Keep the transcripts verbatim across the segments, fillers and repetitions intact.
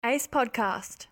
Ace Podcast.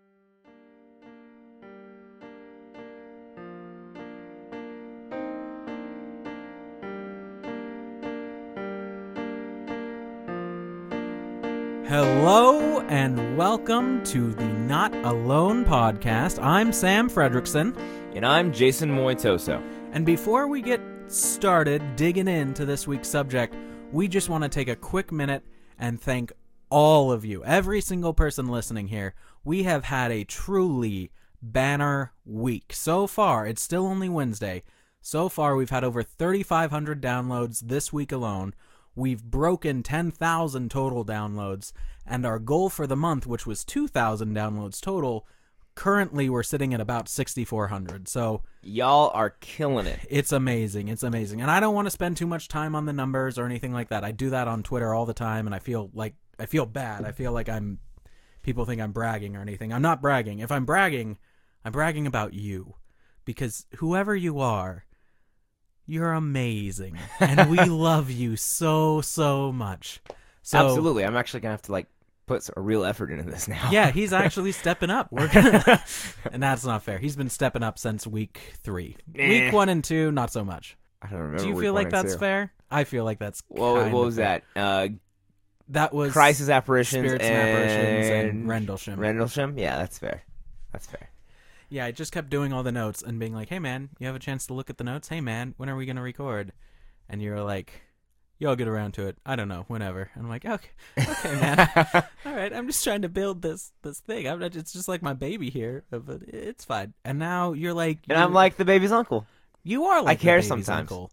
Hello and welcome to the Not Alone podcast. I'm Sam Fredrickson. And I'm Jason Moitoso. And before we get started digging into this week's subject, we just want to take a quick minute and thank all of you, every single person listening here. We have had a truly banner week. So far, it's still only Wednesday. So far, we've had over thirty-five hundred downloads this week alone. We've broken ten thousand total downloads, and our goal for the month, which was two thousand downloads total, currently we're sitting at about sixty-four hundred. So y'all are killing it. It's amazing. It's amazing. And I don't want to spend too much time on the numbers or anything like that. I do that on Twitter all the time, and I feel like I feel bad. I feel like I'm people think I'm bragging or anything. I'm not bragging. If I'm bragging, I'm bragging about you, because whoever you are, you're amazing, and we love you so, so much. So, absolutely. I'm actually going to have to, like, put a real effort into this now. Yeah, he's actually stepping up. We're gonna, and that's not fair. He's been stepping up since week three. Eh. Week one and two, not so much. I don't remember. Do you week feel one like and that's two. fair? I feel like that's Well, kind what of was fair. that? Uh, That was Crisis Apparitions Spirits and... and Apparitions and Rendlesham. Rendlesham? Yeah, that's fair. That's fair. Yeah, I just kept doing all the notes and being like, hey, man, you have a chance to look at the notes? Hey, man, when are we going to record? And you're like, yo, I'll get around to it. I don't know, whenever. And I'm like, okay, okay, man. All right, I'm just trying to build this this thing. I'm not, it's just like my baby here, but it's fine. And now you're like... And you're, I'm like the baby's uncle. You are like I care the baby's sometimes. uncle.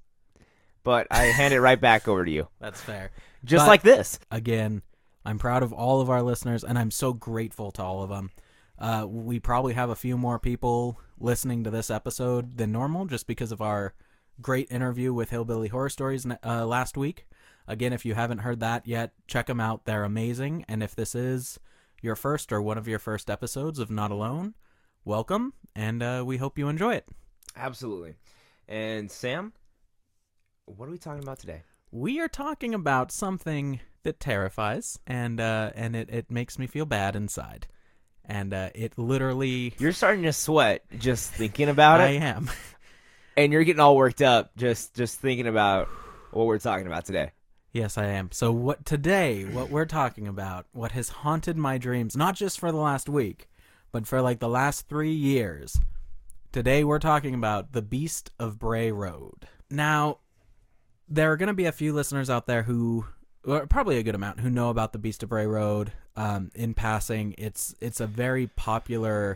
But I hand it right back over to you. That's fair. Just But- like this. Again, I'm proud of all of our listeners, and I'm so grateful to all of them. Uh, we probably have a few more people listening to this episode than normal just because of our great interview with Hillbilly Horror Stories uh, last week. Again, if you haven't heard that yet, check them out. They're amazing. And if this is your first or one of your first episodes of Not Alone, welcome, and uh, we hope you enjoy it. Absolutely. And Sam, what are we talking about today? We are talking about something that terrifies, and uh, and it, it makes me feel bad inside. And uh, it literally... You're starting to sweat just thinking about I it. am. And you're getting all worked up just, just thinking about what we're talking about today. Yes, I am. So what today, what we're talking about, what has haunted my dreams, not just for the last week, but for like the last three years. Today we're talking about the Beast of Bray Road. Now, there are going to be a few listeners out there who, or probably a good amount, who know about the Beast of Bray Road. Um, in passing, it's it's a very popular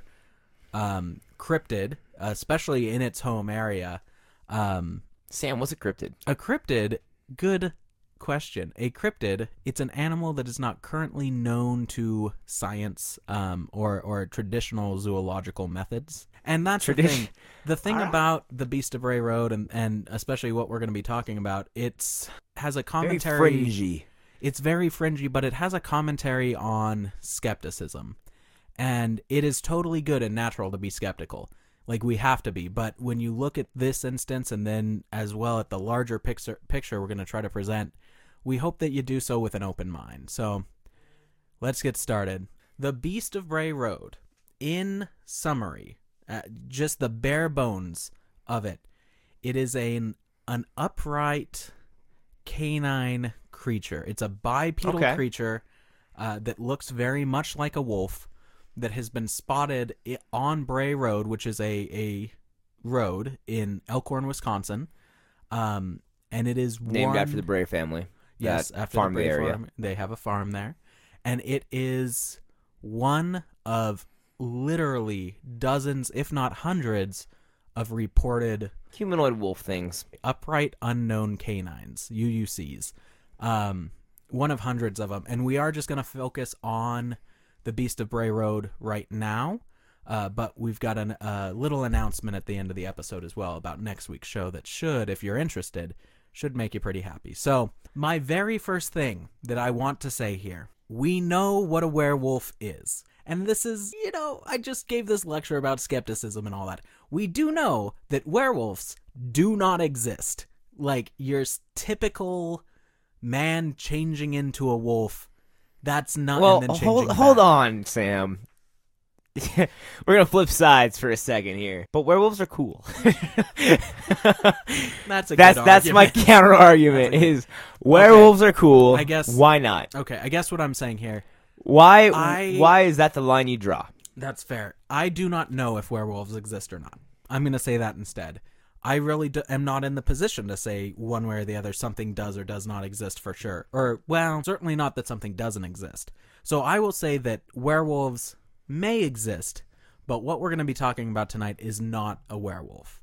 um, cryptid, especially in its home area. Um, Sam, what's a cryptid? a cryptid, good question. A cryptid, it's an animal that is not currently known to science um, or, or traditional zoological methods. And that's the Tradition- thing. The thing Ah. about the Beast of Bray Road, and, and especially what we're going to be talking about, it's has a Very commentary. fringy. It's very fringy, but it has a commentary on skepticism. And it is totally good and natural to be skeptical. Like, we have to be. But when you look at this instance and then as well at the larger picture, picture we're going to try to present, we hope that you do so with an open mind. So, let's get started. The Beast of Bray Road, in summary, uh, just the bare bones of it, it is an, an upright canine creature. It's a bipedal Okay. creature uh, that looks very much like a wolf, that has been spotted i- on Bray Road, which is a, a road in Elkhorn, Wisconsin. Um, and it is Named one, after the Bray family. yes, that after farm the Bray the area. farm. They have a farm there. And it is one of literally dozens, if not hundreds, of reported Humanoid wolf things. upright unknown canines, U U Cs. Um, one of hundreds of them. And we are just going to focus on the Beast of Bray Road right now. Uh, but we've got a uh, little announcement at the end of the episode as well about next week's show that should, if you're interested, should make you pretty happy. So my very first thing that I want to say here, we know what a werewolf is. And this is, you know, I just gave this lecture about skepticism and all that. We do know that werewolves do not exist. Like, your typical man changing into a wolf That's not. Well, and then changing hold hold back. on, Sam. We're gonna flip sides for a second here, but werewolves are cool. That's a that's good that's my argument. counter argument. That's a good- Is werewolves are cool? I guess- Why not? Okay, I guess what I'm saying here. Why I- why is that the line you draw? That's fair. I do not know if werewolves exist or not. I'm going to say that instead. I really do, am not in the position to say one way or the other something does or does not exist for sure. Or, well, certainly not that something doesn't exist. So I will say that werewolves may exist, but what we're going to be talking about tonight is not a werewolf.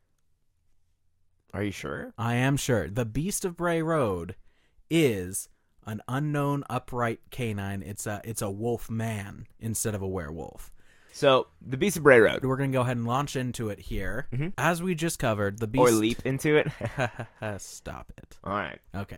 Are you sure? I am sure. The Beast of Bray Road is an unknown upright canine. It's a it's a wolf man instead of a werewolf. So the Beast of Bray Road, We're going to go ahead and launch into it here. Mhm. As we just covered, the Beast... or leap into it. Stop it. All right. Okay.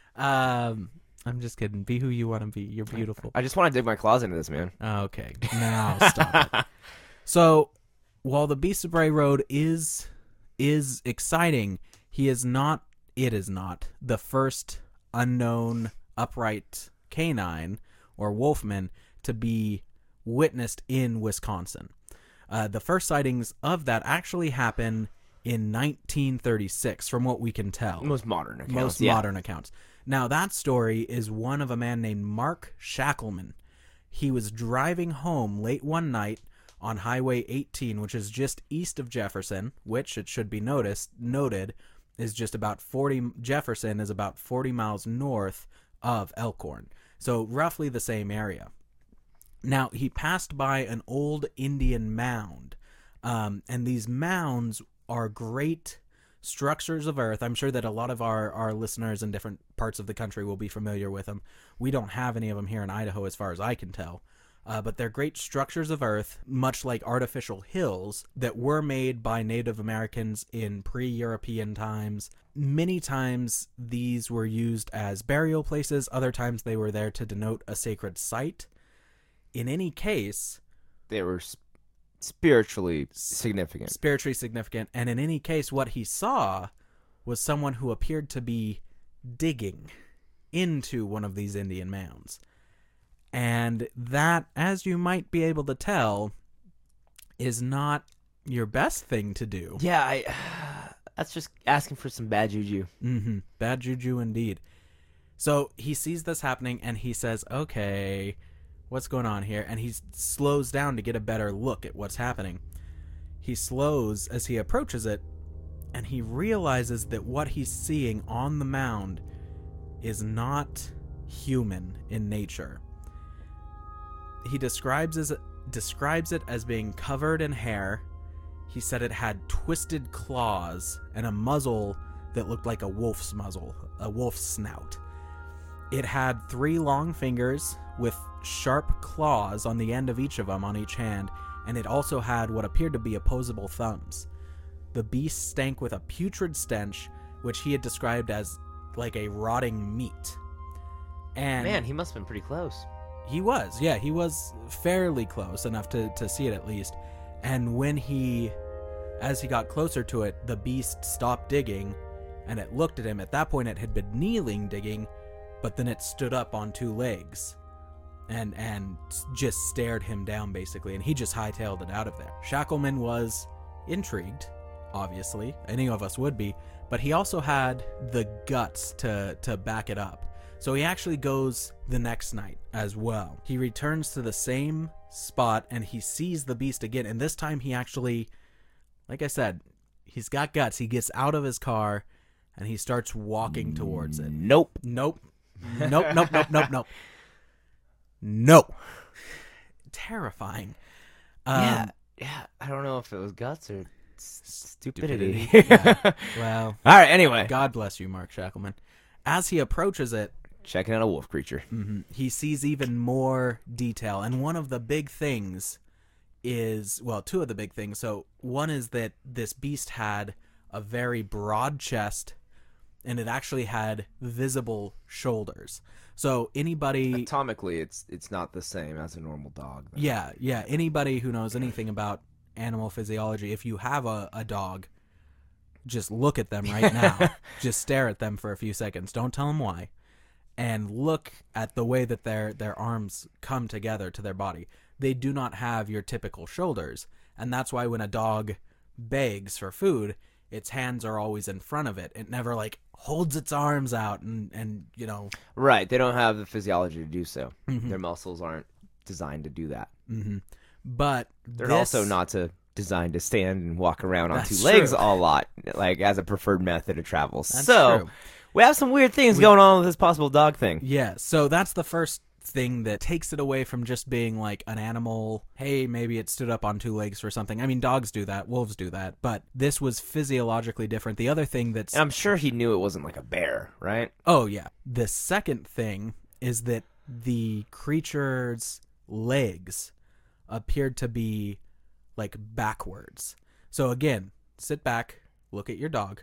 Um, I'm just kidding. Be who you want to be. You're beautiful. I just want to dig my claws into this, man. Okay. Now stop it. So, while the Beast of Bray Road is is exciting, he is not, it is not, the first unknown upright canine or wolfman to be witnessed in Wisconsin. Uh, the first sightings of that actually happen in nineteen thirty-six, from what we can tell. Most modern accounts. Most yeah. modern accounts. Now, that story is one of a man named Mark Shackelman. He was driving home late one night on Highway eighteen, which is just east of Jefferson, which, it should be noticed, noted, is just about forty... Jefferson is about forty miles north of Elkhorn. So, roughly the same area. Now, he passed by an old Indian mound, um, and these mounds are great structures of earth. I'm sure that a lot of our, our listeners in different parts of the country will be familiar with them. We don't have any of them here in Idaho as far as I can tell. Uh, but they're great structures of earth, much like artificial hills that were made by Native Americans in pre-European times. Many times these were used as burial places. Other times they were there to denote a sacred site. In any case, They were sp- spiritually significant. spiritually significant, and in any case, what he saw was someone who appeared to be digging into one of these Indian mounds. And that, as you might be able to tell, is not your best thing to do. Yeah, I. That's just asking for some bad juju. Mm-hmm. Bad juju indeed. So he sees this happening, and he says, okay, what's going on here? And he slows down to get a better look at what's happening. He slows as he approaches it, and he realizes that what he's seeing on the mound is not human in nature. He describes as describes it as being covered in hair. He said it had twisted claws and a muzzle that looked like a wolf's muzzle, a wolf's snout. It had three long fingers with sharp claws on the end of each of them on each hand, and it also had what appeared to be opposable thumbs. The beast stank with a putrid stench, which he had described as like a rotting meat. And Man, he must have been pretty close. he was, yeah, he was fairly close enough to, to see it at least. And when he, as he got closer to it, the beast stopped digging, and it looked at him. At that point, it had been kneeling digging, but then it stood up on two legs and and just stared him down, basically, and he just hightailed it out of there. Shackelman was intrigued, obviously. Any of us would be, but he also had the guts to, to back it up. So he actually goes the next night as well. He returns to the same spot, and he sees the beast again, and this time he actually, like I said, he's got guts. He gets out of his car, and he starts walking towards it. Nope. Nope. Nope, nope, nope, nope, nope. Nope. Terrifying. Um, yeah, yeah. I don't know if it was guts or s- stupidity. stupidity. Yeah. Well, All right. Anyway, God bless you, Mark Shackelman. As he approaches it, checking out a wolf creature. mhm, he sees even more detail. And one of the big things is, well, two of the big things. So one is that this beast had a very broad chest, and it actually had visible shoulders. So anybody... Atomically, it's it's not the same as a normal dog. though. Yeah, yeah. Anybody who knows anything about animal physiology, if you have a, a dog, just look at them right now. Just stare at them for a few seconds. Don't tell them why. and look at the way that their their arms come together to their body. They do not have your typical shoulders, and that's why when a dog begs for food, its hands are always in front of it. It never like holds its arms out and and you know. Right, they don't have the physiology to do so. Mm-hmm. Their muscles aren't designed to do that. Mm-hmm. But they're this, also not to designed to stand and walk around on That's two legs true. a lot, like as a preferred method of travel. That's so true. we have some weird things We- going on with this possible dog thing. Yeah, so that's the first thing that takes it away from just being like an animal. Hey, maybe it stood up on two legs for something. I mean, dogs do that, wolves do that, but this was physiologically different. The other thing that's And I'm sure he knew it wasn't like a bear, right? oh yeah, the second thing is that the creature's legs appeared to be like backwards. So again, sit back, look at your dog,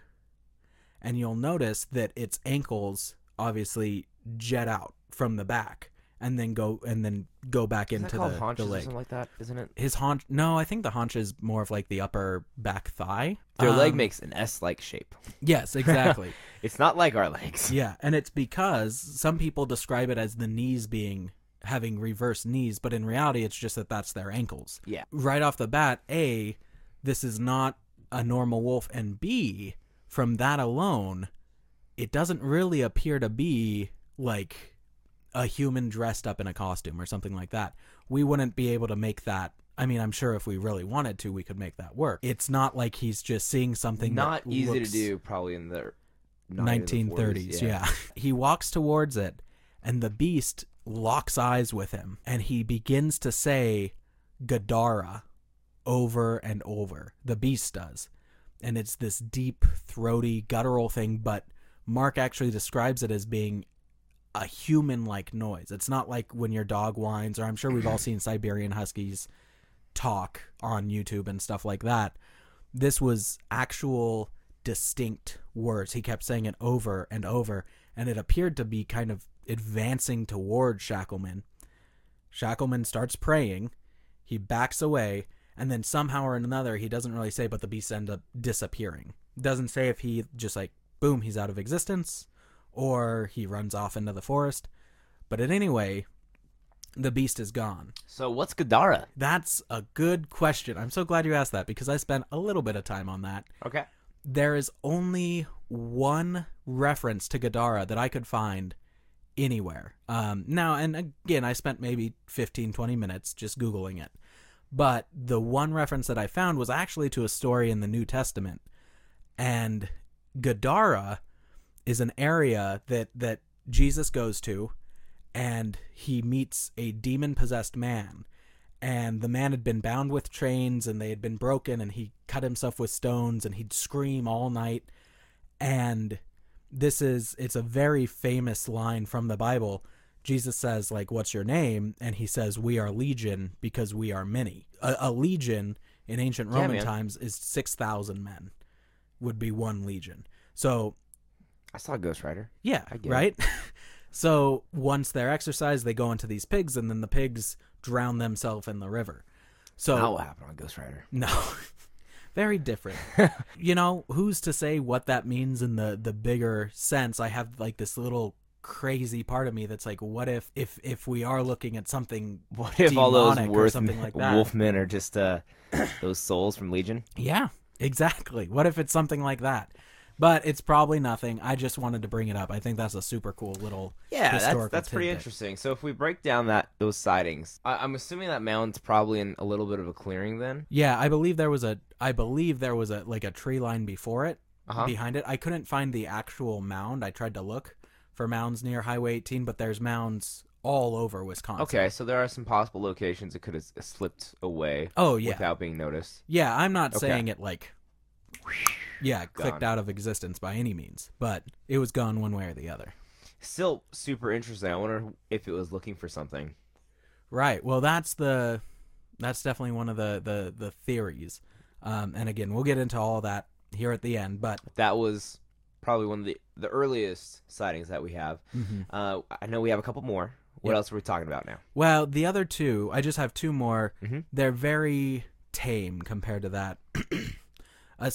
and you'll notice that its ankles obviously jet out from the back and then go and then go back Is that into called the, haunches the or leg. something like that, isn't it? His haunch no, I think the haunch is more of like the upper back thigh. Their leg Um, makes an S-like shape. yes, exactly. It's not like our legs. Yeah, and it's because some people describe it as the knees being having reverse knees, but in reality it's just that that's their ankles. Yeah. Right off the bat, A, this is not a normal wolf, and B, from that alone, it doesn't really appear to be like a human dressed up in a costume or something like that. We wouldn't be able to make that. I mean, I'm sure if we really wanted to, we could make that work. It's not like he's just seeing something Not that easy looks to do, probably in the nineteen thirties. Yeah. He walks towards it, and the beast locks eyes with him, and he begins to say Gadara over and over. The beast does. And it's this deep, throaty, guttural thing, but Mark actually describes it as being a human-like noise. It's not like when your dog whines, or I'm sure we've all seen Siberian Huskies talk on YouTube and stuff like that. This was actual distinct words. He kept saying it over and over, and it appeared to be kind of advancing towards Shackleman. Shackleman starts praying. He backs away, and then somehow or another, he doesn't really say, but the beast ends up disappearing. Doesn't say if he just like, boom, he's out of existence, or he runs off into the forest. But in any way, the beast is gone. So what's Gadara? That's a good question. I'm so glad you asked that, because I spent a little bit of time on that. Okay. There is only one reference to Gadara that I could find anywhere. Um, now, and again, I spent maybe fifteen, twenty minutes just Googling it. But the one reference that I found was actually to a story in the New Testament. And Gadara is an area that, that Jesus goes to, and he meets a demon-possessed man. And the man had been bound with chains, and they had been broken, and he cut himself with stones, and he'd scream all night. And this is, it's a very famous line from the Bible. Jesus says, like, what's your name? And he says, we are legion because we are many. A, a legion in ancient Yeah, Roman man. times is six thousand men would be one legion. So, I saw Ghost Rider. yeah, I get right? So once they're exercised, they go into these pigs, and then the pigs drown themselves in the river. So Not what happened on Ghost Rider. no, very different. You know, who's to say what that means in the, the bigger sense? I have like this little crazy part of me that's like, what if if, if we are looking at something What if all those demonic or worth something like that? wolfmen are just uh, those souls from Legion? Yeah, exactly. What if it's something like that? But it's probably nothing. I just wanted to bring it up. I think that's a super cool little Yeah, that's historical that's pretty tidbit. interesting. So if we break down that those sightings, I, I'm assuming that mound's probably in a little bit of a clearing then. Yeah, I believe there was a I believe there was a like a tree line before it, Uh-huh. behind it. I couldn't find the actual mound. I tried to look for mounds near Highway eighteen, but there's mounds all over Wisconsin. Okay, so there are some possible locations it could have slipped away Oh yeah. without being noticed. Yeah, I'm not Okay. saying it like yeah, clicked Gone. out of existence by any means, but it was gone one way or the other. Still super interesting. I wonder if it was looking for something. Right. Well, that's the that's definitely one of the the the theories. Um, and again, we'll get into all that here at the end, but That was probably one of the, the earliest sightings that we have. mhm. Uh, I know we have a couple more. What Yep. else are we talking about now? Well, the other two, I just have two more. Mhm. They're very tame compared to that.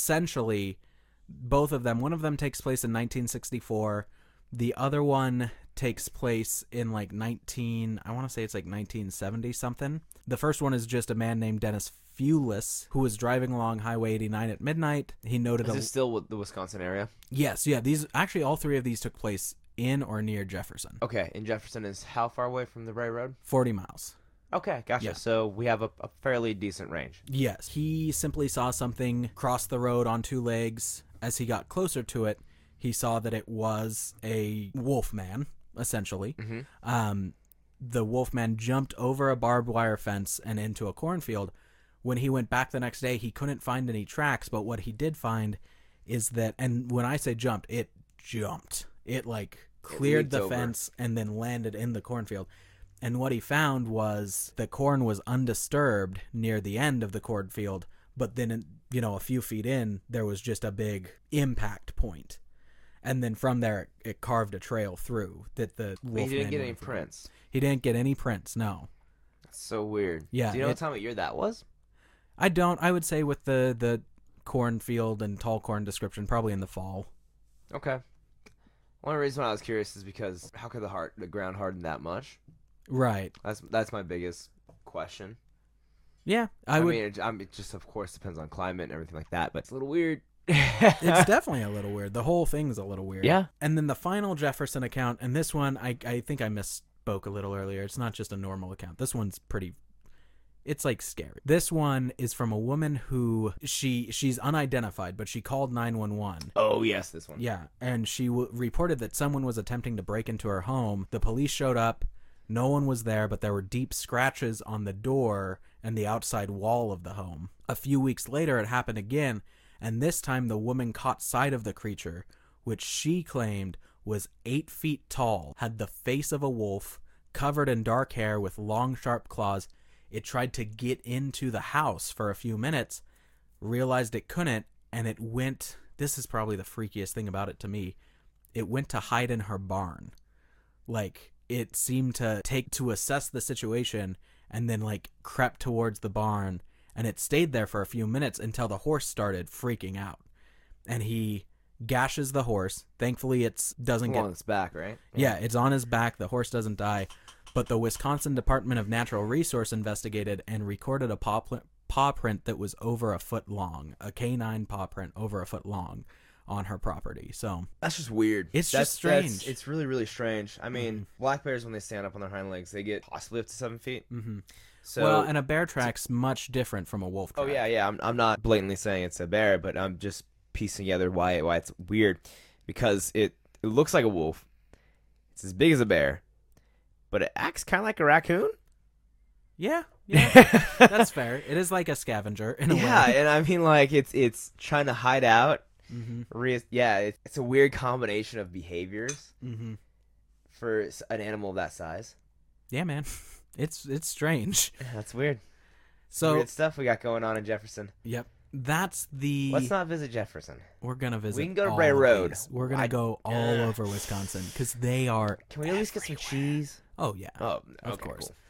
Essentially, both of them, one of them takes place in nineteen sixty-four. The other one takes place in like nineteen, I want to say it's like nineteen seventy something. The first one is just a man named Dennis Fewless who was driving along Highway eighty-nine at midnight. He noted Is a this still the Wisconsin area? Yes, yeah, these actually all three of these took place in or near Jefferson. Okay, and Jefferson is how far away from the Bray Road? forty miles. Okay, gotcha. Yeah. So we have a, a fairly decent range. Yes. He simply saw something cross the road on two legs. As he got closer to it, he saw that it was a wolf man, essentially. Mm-hmm. Um, the wolf man jumped over a barbed wire fence and into a cornfield. When he went back the next day, he couldn't find any tracks, but what he did find is that, and when I say jumped, it jumped. It, like, cleared It the over. fence and then landed in the cornfield. And what he found was the corn was undisturbed near the end of the cornfield, but then, you know, a few feet in, there was just a big impact point. And then from there, it, it carved a trail through that the wolf. He didn't get any went through. prints. He didn't get any prints, no. That's so weird. Yeah, Do you know it- what time of year that was? I don't. I would say with the, the cornfield and tall corn description, probably in the fall. Okay. One reason why I was curious is because how could the heart, the ground harden that much? Right. That's that's my biggest question. Yeah, I, I, would. mean, it, I mean, it just of course depends on climate and everything like that, but it's a little weird. It's definitely a little weird. The whole thing's a little weird. Yeah. And then the final Jefferson account, and this one, I, I think I misspoke a little earlier. It's not just a normal account. This one's pretty, it's like scary. This one is from a woman who, she she's unidentified, but she called nine one one. Oh yes, this one. Yeah, and she w- reported that someone was attempting to break into her home. The police showed up. No one was there, but there were deep scratches on the door and the outside wall of the home. A few weeks later, it happened again, and this time the woman caught sight of the creature, which she claimed was eight feet tall, had the face of a wolf, covered in dark hair with long, sharp claws. It tried to get into the house for a few minutes, realized it couldn't, and it went... This is probably the freakiest thing about it to me. It went to hide in her barn. Like... It seemed to take to assess the situation and then like crept towards the barn, and it stayed there for a few minutes until the horse started freaking out, and he gashes the horse. Thankfully it's doesn't Well, get it's back, right? yeah it's on his back. The horse doesn't die, but the Wisconsin Department of Natural Resource investigated and recorded a paw, pl- paw print that was over a foot long, a canine paw print over a foot long on her property. So That's just weird. It's That's- just strange. that's- it's really, really strange. I mean, black bears, when they stand up on their hind legs, they get possibly up to seven feet. mm-hmm. So, well, and a bear track's much different from a wolf track. oh yeah, yeah. I'm, I'm not blatantly saying it's a bear, but I'm just piecing together why why it's weird, because it it looks like a wolf. It's as big as a bear, but it acts kind of like a raccoon. Yeah, yeah, that's fair. It is like a scavenger in a Yeah, way. and I mean, like it's it's trying to hide out. Mm-hmm. Re- yeah, it's, it's a weird combination of behaviors Mm-hmm. for s- an animal of that size. Yeah, man, it's it's strange. Yeah, that's weird. So, Weird stuff we got going on in Jefferson. yep, that's the. Let's not visit Jefferson. We're gonna visit. We can go to all Bray of Road. these. We're gonna I- go all Ugh. over Wisconsin because they are. Can we at least get some everywhere. cheese? Oh yeah, Oh, okay, of course. cool.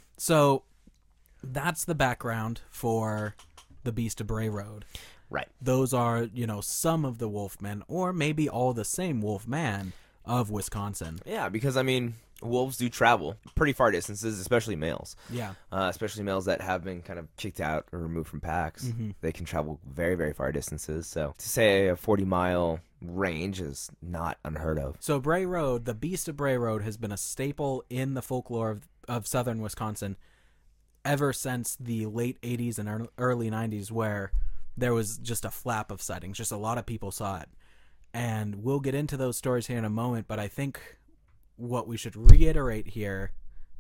So, that's the background for the Beast of Bray Road. Right. Those are, you know, some of the wolfmen, or maybe all the same wolfman of Wisconsin. Yeah, because I mean, wolves do travel pretty far distances, especially males. Yeah. Uh, especially males that have been kind of kicked out or removed from packs. Mm-hmm. They can travel very, very far distances. So to say a forty mile range is not unheard of. So Bray Road, the Beast of Bray Road, has been a staple in the folklore of, of southern Wisconsin ever since the late eighties and ear- early nineties, where there was just a flap of sightings. Just a lot of people saw it. And we'll get into those stories here in a moment, but I think what we should reiterate here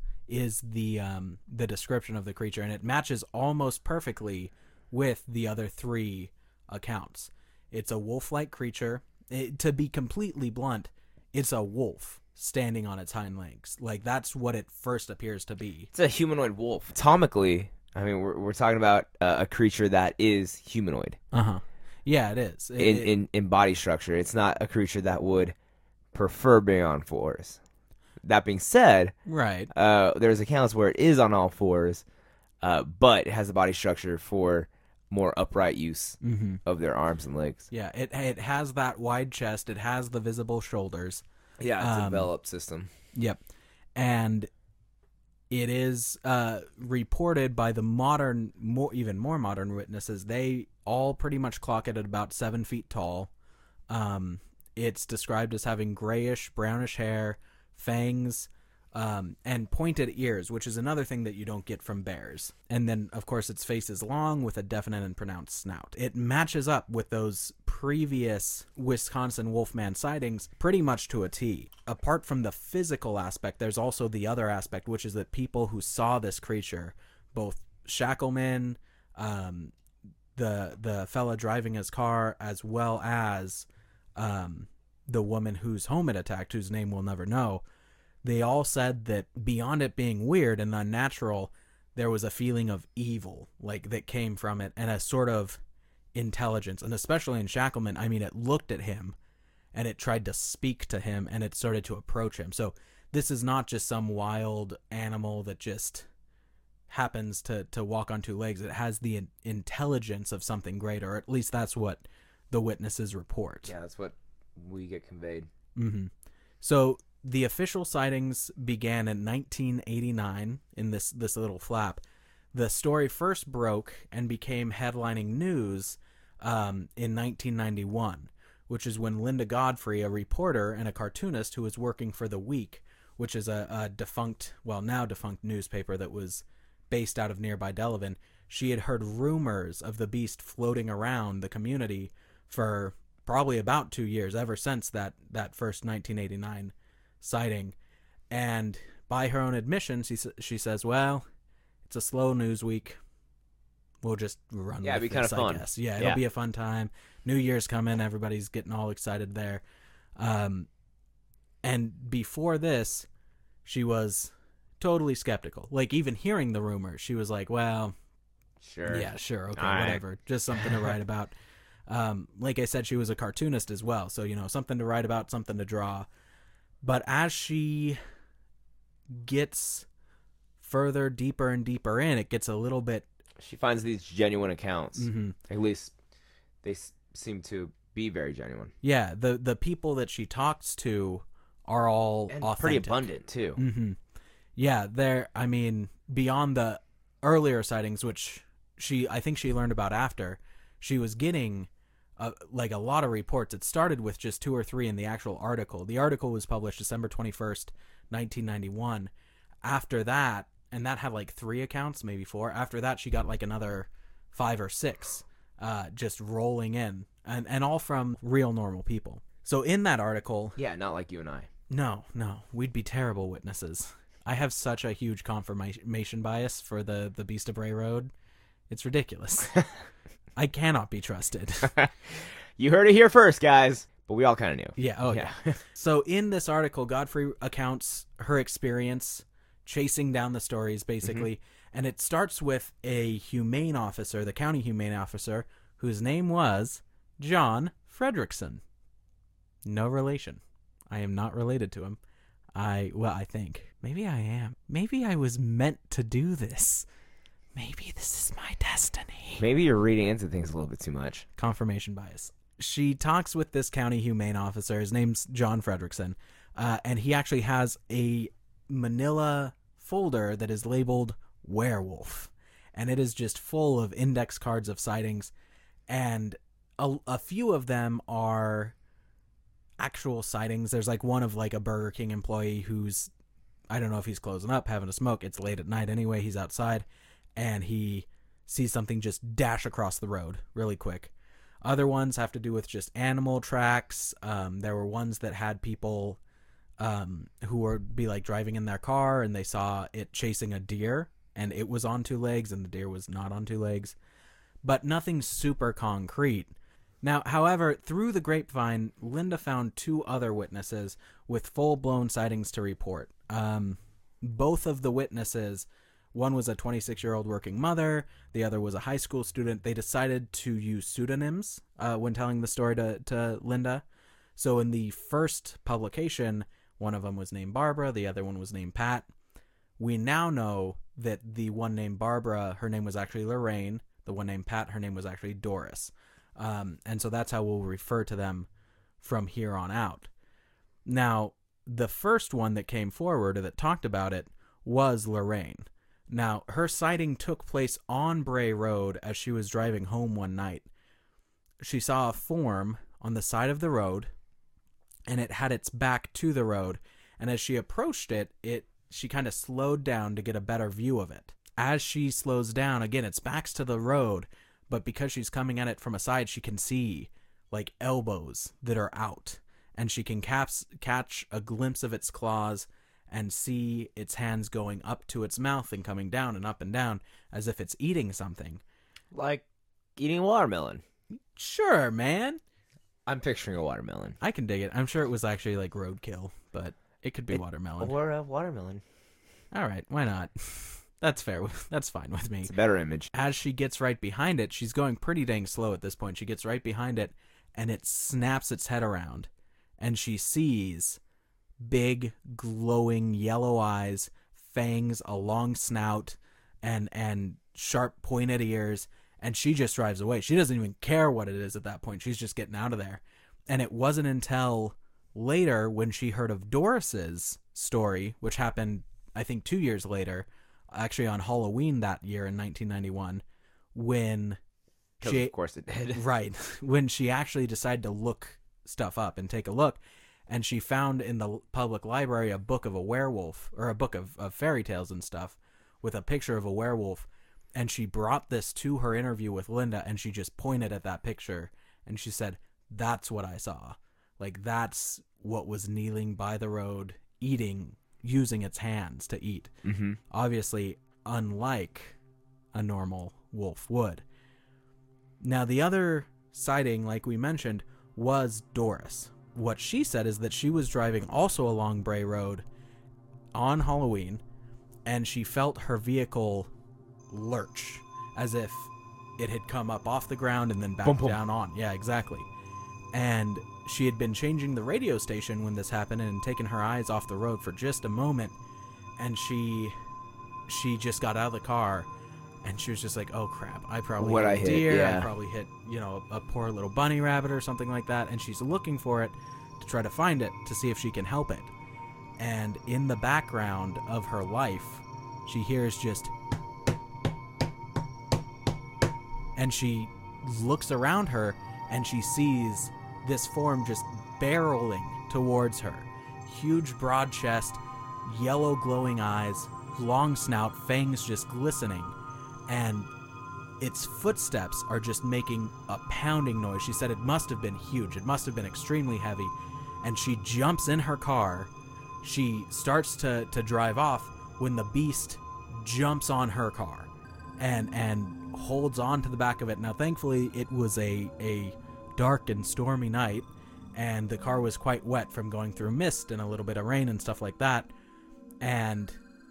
is the um, the description of the creature, and it matches almost perfectly with the other three accounts. It's a wolf-like creature. It, to be completely blunt, it's a wolf standing on its hind legs. Like, that's what it first appears to be. It's a humanoid wolf. Atomically, I mean, we're, we're talking about uh, a creature that is humanoid Uh-huh. Yeah, it is. It, in, it- in, in body structure. It's not a creature that would prefer being on fours. That being said, right. uh, there's accounts where it is on all fours, uh, but it has a body structure for more upright use Mm-hmm. of their arms and legs. Yeah, it it has that wide chest. It has the visible shoulders. Yeah, it's Um, a developed system. Yep. And it is uh, reported by the modern, more even more modern witnesses. They all pretty much clock it at about seven feet tall. Um, it's described as having grayish, brownish hair, fangs, um, and pointed ears, which is another thing that you don't get from bears. And then, of course, its face is long with a definite and pronounced snout. It matches up with those previous Wisconsin Wolfman sightings pretty much to a T. Apart from the physical aspect, there's also the other aspect, which is that people who saw this creature, both Shackleman, um, the the fella driving his car, as well as um, the woman whose home it attacked, whose name we'll never know, they all said that beyond it being weird and unnatural, there was a feeling of evil, like, that came from it, and a sort of intelligence. And especially in Shackleman, I mean, it looked at him, and it tried to speak to him, and it started to approach him. So this is not just some wild animal that just happens to, to walk on two legs. It has the in- intelligence of something greater, or at least that's what the witnesses report. Yeah, that's what we get conveyed. Mm-hmm. So the official sightings began in nineteen eighty-nine in this, this little flap. The story first broke and became headlining news um, in nineteen ninety-one, which is when Linda Godfrey, a reporter and a cartoonist who was working for The Week, which is a, a defunct, well, now defunct newspaper that was based out of nearby Delavan, she had heard rumors of the beast floating around the community for probably about two years, ever since that, that first nineteen eighty-nine sighting. And by her own admission, she, she says, well, it's a slow news week. We'll just run yeah, with it'd be kind this, of fun. I guess. Yeah, it'll yeah. be a fun time. New Year's coming. Everybody's getting all excited there. Um, and before this, she was totally skeptical. Like, even hearing the rumors, she was like, well, Sure. yeah, sure, okay, All right. whatever. Just something to write about. Um, like I said, she was a cartoonist as well. So, you know, something to write about, something to draw. But as she gets further, deeper and deeper in, it gets a little bit... She finds these genuine accounts. Mm-hmm. At least they s- seem to be very genuine. Yeah, the the people that she talks to are all And authentic. pretty abundant, too. Mm-hmm. Yeah, they're, I mean, beyond the earlier sightings, which she, I think she learned about after, she was getting, uh, like, a lot of reports. It started with just two or three in the actual article. The article was published December twenty-first, nineteen ninety-one. After that, and that had, like, three accounts, maybe four. After that, she got, like, another five or six uh, just rolling in, and, and all from real normal people. So in that article... Yeah, not like you and I. No, no, we'd be terrible witnesses. I have such a huge confirmation bias for the, the Beast of Bray Road. It's ridiculous. I cannot be trusted. You heard it here first, guys. But we all kind of knew. Yeah, oh yeah. yeah. So in this article, Godfrey accounts her experience chasing down the stories, basically. Mm-hmm. And it starts with a humane officer, the county humane officer, whose name was John Fredrickson. No relation. I am not related to him. I, well, I think. Maybe I am. Maybe I was meant to do this. Maybe this is my destiny. Maybe you're reading into things a little bit too much. Confirmation bias. She talks with this county humane officer. His name's John Fredrickson. Uh, and he actually has a manila folder that is labeled werewolf. And it is just full of index cards of sightings. And a, a few of them are actual sightings. There's like one of like a Burger King employee who's, I don't know if he's closing up, having a smoke. It's late at night anyway. He's outside and he sees something just dash across the road really quick. Other ones have to do with just animal tracks. Um, there were ones that had people um, who would be like driving in their car and they saw it chasing a deer and it was on two legs and the deer was not on two legs. But nothing super concrete. Now, however, through the grapevine, Linda found two other witnesses with full-blown sightings to report. Um, both of the witnesses, one was a twenty-six-year-old working mother, the other was a high school student. They decided to use pseudonyms uh, when telling the story to, to Linda. So in the first publication, one of them was named Barbara, the other one was named Pat. We now know that the one named Barbara, her name was actually Lorraine. The one named Pat, her name was actually Doris. Um, and so that's how we'll refer to them from here on out. Now, the first one that came forward or that talked about it was Lorraine. Now, her sighting took place on Bray Road as she was driving home one night. She saw a form on the side of the road, and it had its back to the road. And as she approached it, it she kind of slowed down to get a better view of it. As she slows down, again, its back's to the road, but because she's coming at it from a side, she can see like elbows that are out, and she can caps, catch a glimpse of its claws and see its hands going up to its mouth and coming down and up and down as if it's eating something. Like eating watermelon. Sure, man. I'm picturing a watermelon. I can dig it. I'm sure it was actually like roadkill, but it could be It- watermelon. Or a watermelon. All right, why not? That's fair. That's fine with me. It's a better image. As she gets right behind it, she's going pretty dang slow at this point. She gets right behind it, and it snaps its head around, and she sees big, glowing yellow eyes, fangs, a long snout, and and sharp, pointed ears, and she just drives away. She doesn't even care what it is at that point. She's just getting out of there. And it wasn't until later when she heard of Doris's story, which happened, I think, two years later, actually on Halloween that year in nineteen ninety-one, when 'Cause she, of course it did. right, when she actually decided to look stuff up and take a look, and she found in the public library a book of a werewolf, or a book of, of fairy tales and stuff, with a picture of a werewolf, and she brought this to her interview with Linda, and she just pointed at that picture, and she said, "That's what I saw. Like, that's what was kneeling by the road, eating, using its hands to eat." Mm-hmm. Obviously, unlike a normal wolf would. Now, the other sighting, like we mentioned, was Doris. What she said is that she was driving also along Bray Road on Halloween, and she felt her vehicle lurch as if it had come up off the ground and then back Boom, boom. down on. Yeah, exactly. And she had been changing the radio station when this happened and taken her eyes off the road for just a moment, and she she just got out of the car, and she was just like, "Oh crap, I probably What hit I a hit, deer, yeah. I probably hit, you know, a poor little bunny rabbit or something like that," and she's looking for it to try to find it to see if she can help it. And in the background of her life, she hears just, and she looks around her and she sees this form just barreling towards her. Huge broad chest, yellow glowing eyes, long snout, fangs just glistening, and its footsteps are just making a pounding noise. She said it must have been huge. It must have been extremely heavy. And she jumps in her car. She starts to, to drive off when the beast jumps on her car and and holds on to the back of it. Now, thankfully, it was a, a dark and stormy night, and the car was quite wet from going through mist and a little bit of rain and stuff like that. And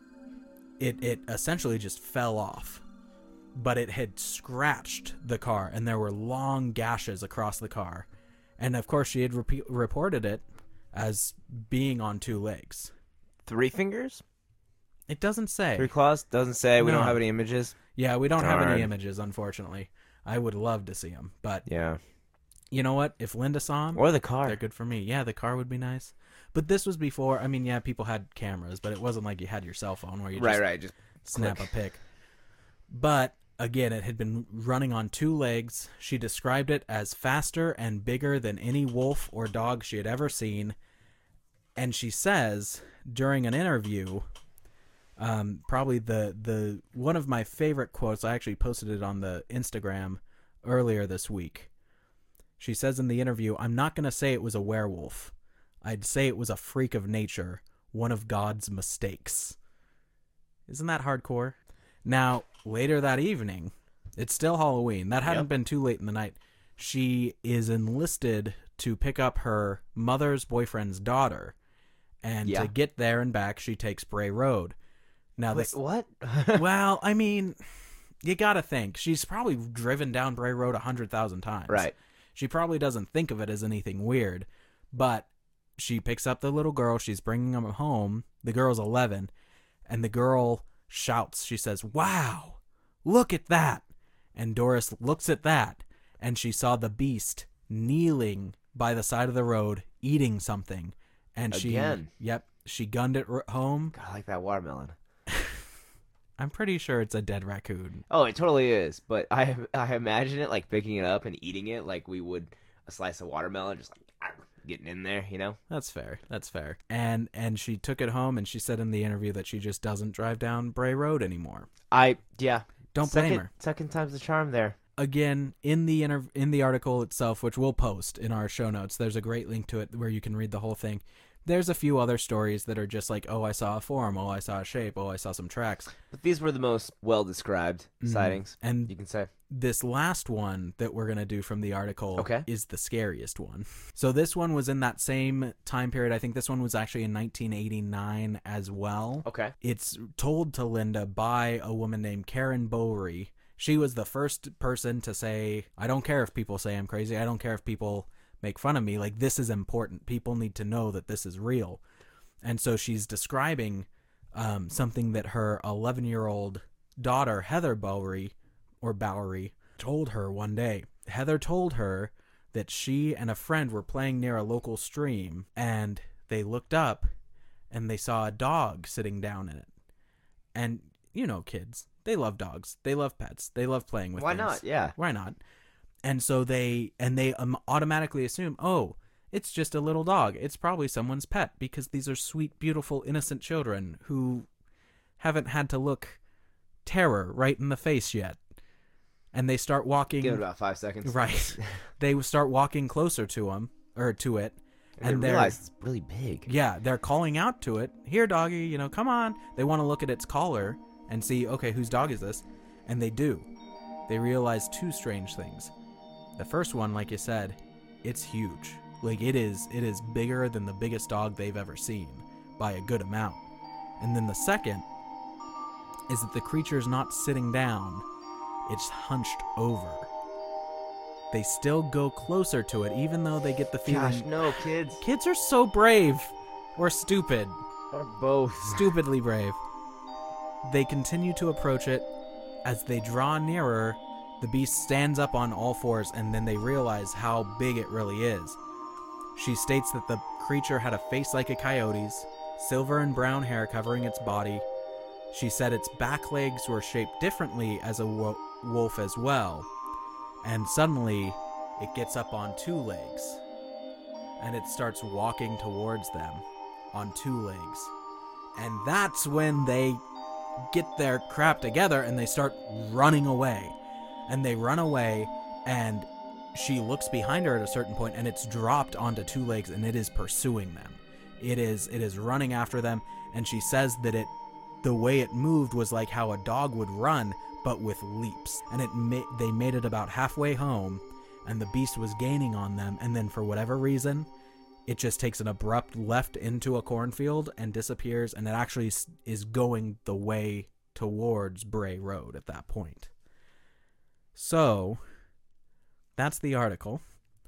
it it essentially just fell off. But it had scratched the car, and there were long gashes across the car. And of course, she had rep- reported it as being on two legs. Three fingers? It doesn't say. Three claws? Doesn't say. We No. don't have any images. Yeah, we don't have Darn. any images, unfortunately. I would love to see them, but Yeah. you know what? If Linda saw them, Or the car. they're good for me. Yeah, the car would be nice. But this was before. I mean, yeah, people had cameras, but it wasn't like you had your cell phone where you Right, just right. Just snap click. a pic. But again, it had been running on two legs. She described it as faster and bigger than any wolf or dog she had ever seen. And she says during an interview, um, probably the the one of my favorite quotes. I actually posted it on the Instagram earlier this week. She says in the interview, "I'm not going to say it was a werewolf. I'd say it was a freak of nature, one of God's mistakes." Isn't that hardcore? Now, later that evening, it's still Halloween. That hadn't Yep. been too late in the night. She is enlisted to pick up her mother's boyfriend's daughter. And Yeah. to get there and back, she takes Bray Road. Now, Wait, this, what? well, I mean, you gotta think. She's probably driven down Bray Road a hundred thousand times. Right. She probably doesn't think of it as anything weird, but she picks up the little girl. She's bringing them home. The girl's eleven, and the girl shouts. She says, "Wow, look at that." And Doris looks at that, and she saw the beast kneeling by the side of the road, eating something. And Again. she, yep, she gunned it r- home. God, I like that watermelon. I'm pretty sure it's a dead raccoon. Oh, it totally is. But I I imagine it like picking it up and eating it like we would a slice of watermelon, just like getting in there, you know? That's fair. That's fair. And and she took it home, and she said in the interview that she just doesn't drive down Bray Road anymore. I yeah. Don't second, blame her. Second time's the charm there. Again, in the inter- in the article itself, which we'll post in our show notes, there's a great link to it where you can read the whole thing. There's a few other stories that are just like, oh, I saw a form, oh, I saw a shape, oh, I saw some tracks. But these were the most well-described Mhm. sightings, And you can say. this last one that we're going to do from the article Okay. is the scariest one. So this one was in that same time period. I think this one was actually in nineteen eighty-nine as well. Okay. It's told to Linda by a woman named Karen Bowery. She was the first person to say, I don't care if people say I'm crazy. I don't care if people make fun of me. Like, this is important. People need to know that this is real. And so she's describing um, something that her eleven-year-old daughter, Heather Bowery, or Bowery, told her one day. Heather told her that she and a friend were playing near a local stream, and they looked up, and they saw a dog sitting down in it. And, you know, kids, they love dogs. They love pets. They love playing with Why things. not? Yeah. Why not? And so they, and they um, automatically assume, oh, it's just a little dog. It's probably someone's pet, because these are sweet, beautiful, innocent children who haven't had to look terror right in the face yet. And they start walking. Give it about five seconds. Right. They start walking closer to him, or to it. And, And they they're, realize it's really big. yeah, they're calling out to it. Here, doggy, you know, come on. They want to look at its collar and see, okay, whose dog is this? And they do. They realize two strange things. The first one, like you said, it's huge. Like, it is it is bigger than the biggest dog they've ever seen by a good amount. And then the second is that the creature's not sitting down. It's hunched over. They still go closer to it, even though they get the feeling... Gosh, no, kids. Kids are so brave. Or stupid. Or both. Stupidly brave. They continue to approach it. As they draw nearer, the beast stands up on all fours, and then they realize how big it really is. She states that the creature had a face like a coyote's, silver and brown hair covering its body. She said its back legs were shaped differently as a wo- wolf as well. And suddenly, it gets up on two legs. And it starts walking towards them on two legs. And that's when they get their crap together and they start running away. And they run away, and she looks behind her at a certain point, and it's dropped onto two legs, and it is pursuing them. It is it is running after them, and she says that it, the way it moved was like how a dog would run, but with leaps. And it ma- they made it about halfway home, and the beast was gaining on them, and then for whatever reason, it just takes an abrupt left into a cornfield and disappears, and it actually s- is going the way towards Bray Road at that point. So, that's the article.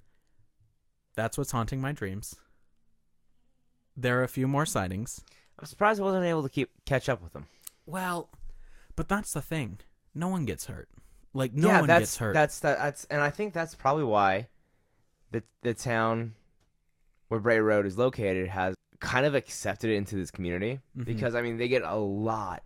That's what's haunting my dreams. There are a few more sightings. I'm surprised I wasn't able to keep catch up with them. Well, but that's the thing. No one gets hurt. Like, no yeah, one that's, gets hurt. That's that, that's, and I think that's probably why the the town where Bray Road is located has kind of accepted it into this community, Mhm. because I mean they get a lot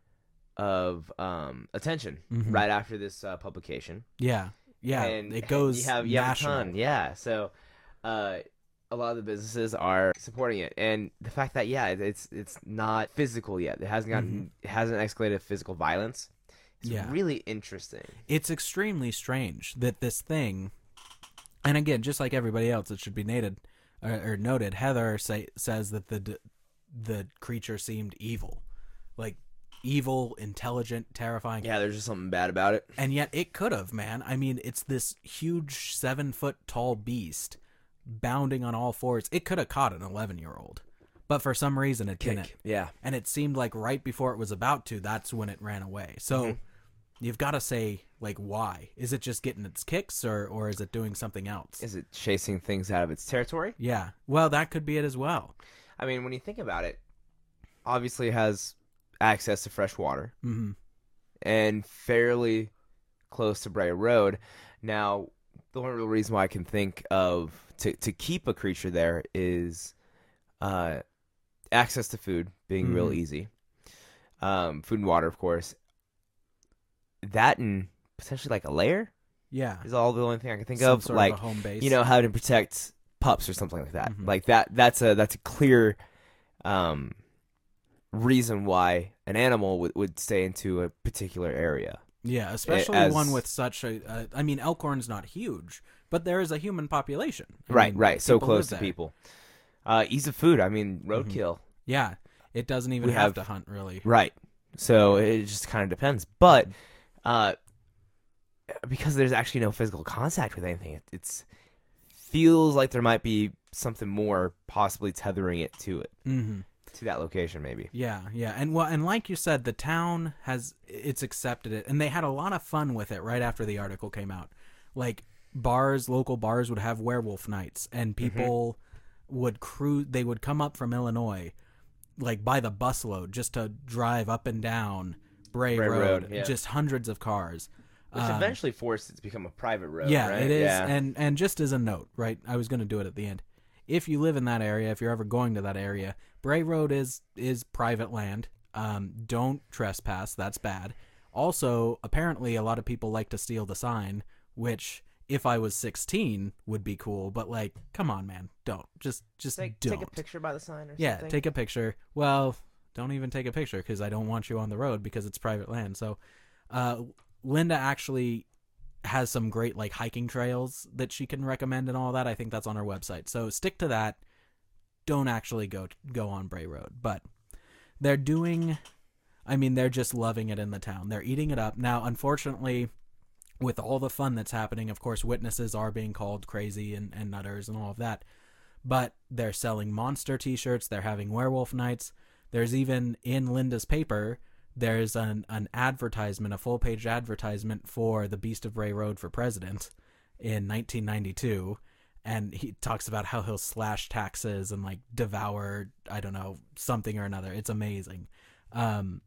of um, attention Mhm. right after this uh, publication. Yeah. Yeah. and it goes you have, you have a national. ton, yeah. So uh, a lot of the businesses are supporting it, and the fact that yeah, it's it's not physical yet. It hasn't gotten, it hasn't escalated physical violence. It's Yeah. really interesting. It's extremely strange that this thing, and again, just like everybody else, it should be noted, or, or noted. Heather say, says that the the creature seemed evil, like evil, intelligent, terrifying. Yeah, there's just something bad about it. And yet it could have, man. I mean, it's this huge seven foot tall beast bounding on all fours. It could have caught an eleven year old, but for some reason it didn't. Yeah. And it seemed like right before it was about to, that's when it ran away. So Mhm. you've got to say, like, why? Is it just getting its kicks, or, or is it doing something else? Is it chasing things out of its territory? Yeah. Well, that could be it as well. I mean, when you think about it, obviously it has access to fresh water Mm-hmm. and fairly close to Bray Road. Now, the only real reason why I can think of to, to keep a creature there is uh, access to food being real Mhm. easy, um, food and water, of course. That and potentially like a lair Yeah. is all the only thing I can think Some of. sort Like of a home base. you know how to protect pups or something like that. Mhm. Like that. That's a that's a clear um, reason why an animal would would stay into a particular area. Yeah, especially as- one with such a. Uh, I mean, Elkhorn's not huge, but there is a human population. I Right, mean, right. So people close live to there. people. Uh, ease of food. I mean, roadkill. Yeah, it doesn't even We have, have- to hunt really. Right. So it just kind of depends. But uh, because there's actually no physical contact with anything, it it's feels like there might be something more possibly tethering it to it, Mm-hmm. to that location maybe. Yeah, yeah, and well, and like you said, the town has it's accepted it, and they had a lot of fun with it right after the article came out. Like bars, local bars would have werewolf nights, and people would cruise. They would come up from Illinois, like by the busload, just to drive up and down Bray, Bray Road, Road, yeah. just hundreds of cars. Which Um, eventually forced it to become a private road, yeah, right? it is. Yeah. And and just as a note, right? I was going to do it at the end. If you live in that area, if you're ever going to that area, Bray Road is is private land. Um, don't trespass. That's bad. Also, apparently, a lot of people like to steal the sign, which, if I was sixteen, would be cool. But like, come on, man, don't just just Take, don't. take a picture by the sign or Yeah, something. take a picture. Well, don't even take a picture because I don't want you on the road because it's private land. So, uh, Linda actually has some great like hiking trails that she can recommend and all that. I think that's on her website. So stick to that. Don't actually go go on Bray Road, but they're doing. I mean, they're just loving it in the town. They're eating it up now. Unfortunately, with all the fun that's happening, of course, witnesses are being called crazy and, and nutters and all of that. But they're selling monster T-shirts. They're having werewolf nights. There's even in Linda's paper. There's an, an advertisement, a full-page advertisement for the Beast of Bray Road for president in nineteen ninety-two, and he talks about how he'll slash taxes and, like, devour, I don't know, something or another. It's amazing. Um,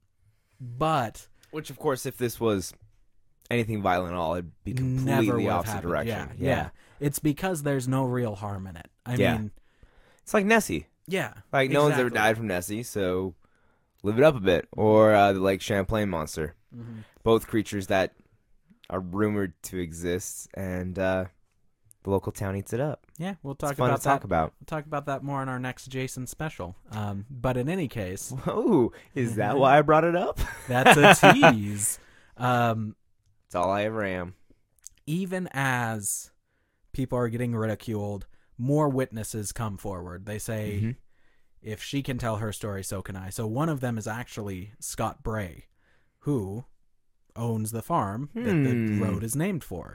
but... Which, of course, if this was anything violent at all, it'd be never completely would have opposite happened. direction. Yeah, yeah, It's because there's no real harm in it. I Yeah. mean... It's like Nessie. Yeah. Like, no one's ever exactly. died from Nessie, so live it up a bit. Or uh, the Lake Champlain monster. Mm-hmm. Both creatures that are rumored to exist, and uh, the local town eats it up. Yeah, we'll talk It's fun about to that. talk about. We'll talk about that more in our next Jason special. Um, but in any case, Whoa, is that why I brought it up? that's a tease. Um, It's all I ever am. even as people are getting ridiculed, more witnesses come forward. They say, Mhm. if she can tell her story, so can I. So one of them is actually Scott Bray, who owns the farm that the Hmm. road is named for.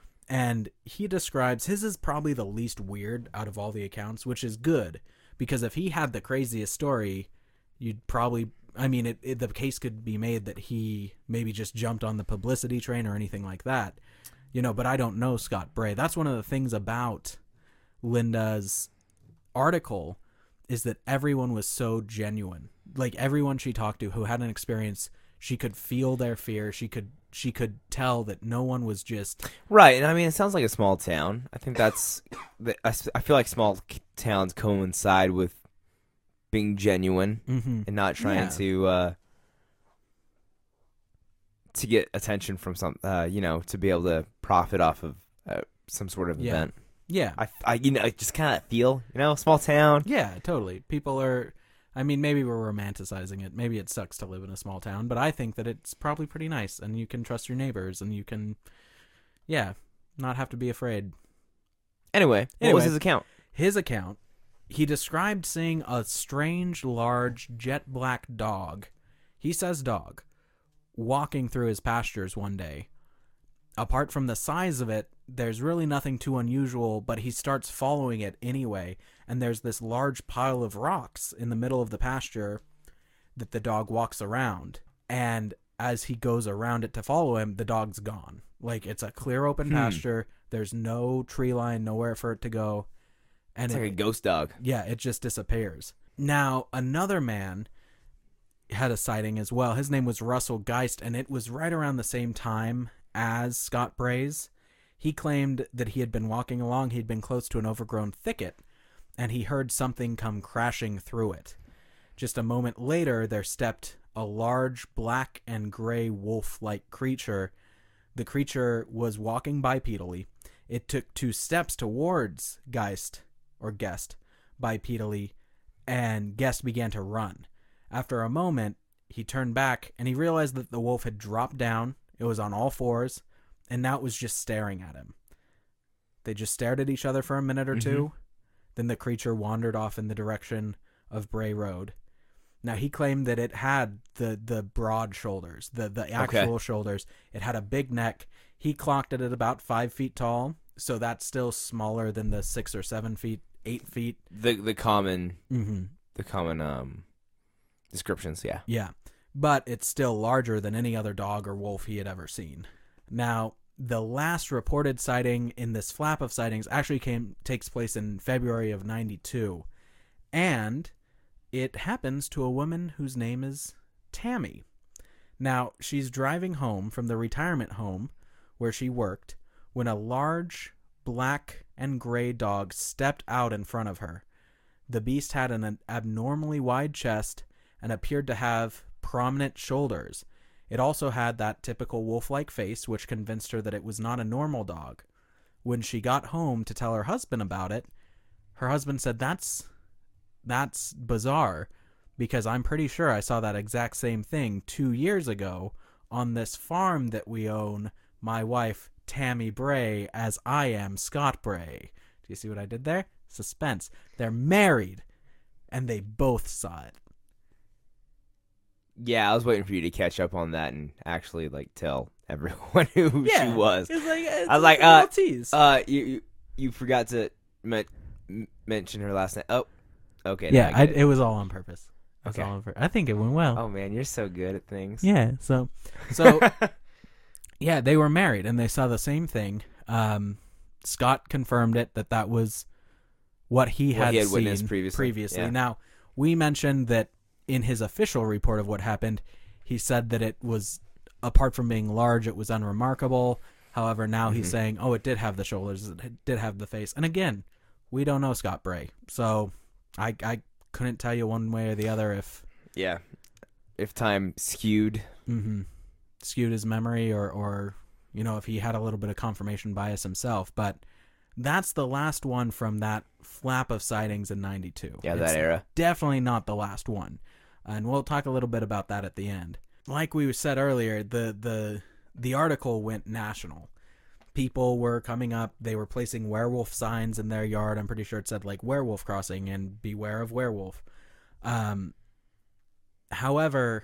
And he describes, his is probably the least weird out of all the accounts, which is good, because if he had the craziest story, you'd probably, I mean, it, it, the case could be made that he maybe just jumped on the publicity train or anything like that, you know, but I don't know Scott Bray. That's one of the things about Linda's article, is that everyone was so genuine. Like, everyone she talked to who had an experience, she could feel their fear. She could she could tell that no one was just... Right, and I mean, it sounds like a small town. I think that's... the- I s- I feel like small c- towns coincide with being genuine Mm-hmm. and not trying Yeah. to... Uh, to get attention from some... Uh, you know, to be able to profit off of uh, some sort of Yeah. event. Yeah. I, I, you know, I just kind of feel, you know, small town. Yeah, totally. People are... I mean, maybe we're romanticizing it. Maybe it sucks to live in a small town, but I think that it's probably pretty nice, and you can trust your neighbors, and you can, yeah, not have to be afraid. Anyway, what Anyway. was his account? His account, he described seeing a strange, large, jet black dog, he says dog, walking through his pastures one day. Apart from the size of it, there's really nothing too unusual, but he starts following it anyway, and there's this large pile of rocks in the middle of the pasture that the dog walks around. And as he goes around it to follow him, the dog's gone. Like, it's a clear open Hmm. pasture. There's no tree line, nowhere for it to go. And It's it, like a ghost dog. yeah, it just disappears. Now, another man had a sighting as well. His name was Russell Geist, and it was right around the same time as Scott Bray's. He claimed that he had been walking along, he'd been close to an overgrown thicket, and he heard something come crashing through it. Just a moment later, there stepped a large black and gray wolf-like creature. The creature was walking bipedally. It took two steps towards Geist, or Guest, bipedally, and Guest began to run. After a moment, he turned back, and he realized that the wolf had dropped down. It was on all fours, and now it was just staring at him. They just stared at each other for a minute or mm-hmm. two. Then the creature wandered off in the direction of Bray Road. Now, he claimed that it had the, the broad shoulders, the, the actual okay. shoulders. It had a big neck. He clocked it at about five feet tall, so that's still smaller than the six or seven feet, eight feet. The the common, mm-hmm. the common um descriptions, yeah. Yeah, but it's still larger than any other dog or wolf he had ever seen. Now, the last reported sighting in this flap of sightings actually came takes place in February of ninety-two, and it happens to a woman whose name is Tammy. Now, she's driving home from the retirement home where she worked when a large black and gray dog stepped out in front of her. The beast had an abnormally wide chest and appeared to have prominent shoulders. It also had that typical wolf-like face, which convinced her that it was not a normal dog. When she got home to tell her husband about it, her husband said, that's that's bizarre, because I'm pretty sure I saw that exact same thing two years ago on this farm that we own, my wife, Tammy Bray, as I am Scott Bray. Do you see what I did there? Suspense. They're married, and they both saw it. Yeah, I was waiting for you to catch up on that and actually like tell everyone who yeah, she was. It's like, it's I was like, uh, tease. uh, you, you you forgot to me- mention her last name. Oh, okay. Yeah, I I, it. it was all on purpose. Okay. All on pur- I think it went well. Oh man, you're so good at things. Yeah. So, so yeah, they were married and they saw the same thing. Um, Scott confirmed it that that was what he what had, he had seen witnessed previously. previously. Yeah. Now, we mentioned that in his official report of what happened, he said that it was, apart from being large, it was unremarkable. However, now mm-hmm. he's saying, oh, it did have the shoulders, it did have the face. And again, we don't know Scott Bray, so I I couldn't tell you one way or the other if yeah, if time skewed mm-hmm, skewed his memory or or you know if he had a little bit of confirmation bias himself. But that's the last one from that flap of sightings in ninety-two. Yeah, it's that era. Definitely not the last one. And we'll talk a little bit about that at the end. Like we said earlier, the the the article went national. People were coming up, they were placing werewolf signs in their yard. I'm pretty sure it said like werewolf crossing and beware of werewolf. Um, however,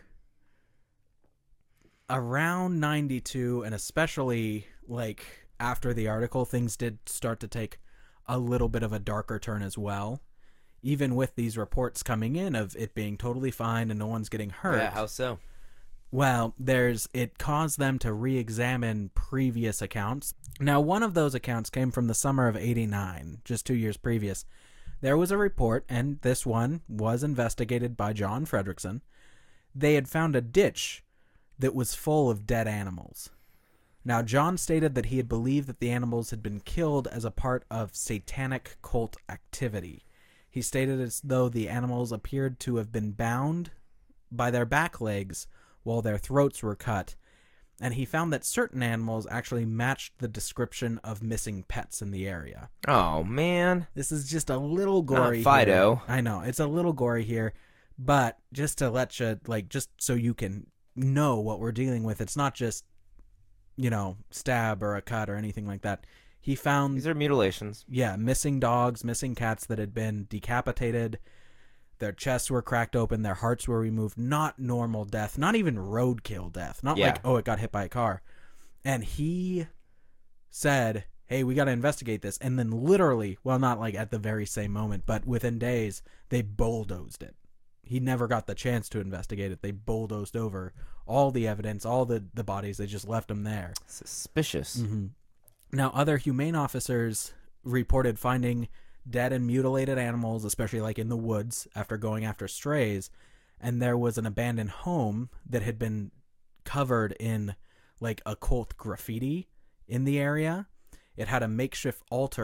around ninety-two, and especially like after the article, things did start to take a little bit of a darker turn as well. Even with these reports coming in of it being totally fine and no one's getting hurt. Yeah, how so? Well, there's it caused them to re-examine previous accounts. Now, one of those accounts came from the summer of eighty-nine, just two years previous. There was a report, and this one was investigated by John Fredrickson. They had found a ditch that was full of dead animals. Now, John stated that he had believed that the animals had been killed as a part of satanic cult activity. He stated as though the animals appeared to have been bound by their back legs while their throats were cut, and he found that certain animals actually matched the description of missing pets in the area. Oh, man. This is just a little gory. Not Fido. Here. I know, it's a little gory here, but just to let you, like, just so you can know what we're dealing with, it's not just, you know, stab or a cut or anything like that. He found... These are mutilations. Yeah, missing dogs, missing cats that had been decapitated. Their chests were cracked open. Their hearts were removed. Not normal death. Not even roadkill death. Not yeah. like, oh, it got hit by a car. And he said, hey, we got to investigate this. And then literally, well, not like at the very same moment, but within days, they bulldozed it. He never got the chance to investigate it. They bulldozed over all the evidence, all the, the bodies. They just left them there. Suspicious. Mm-hmm. Now, other humane officers reported finding dead and mutilated animals, especially like in the woods, after going after strays. And there was an abandoned home that had been covered in like occult graffiti in the area. It had a makeshift altar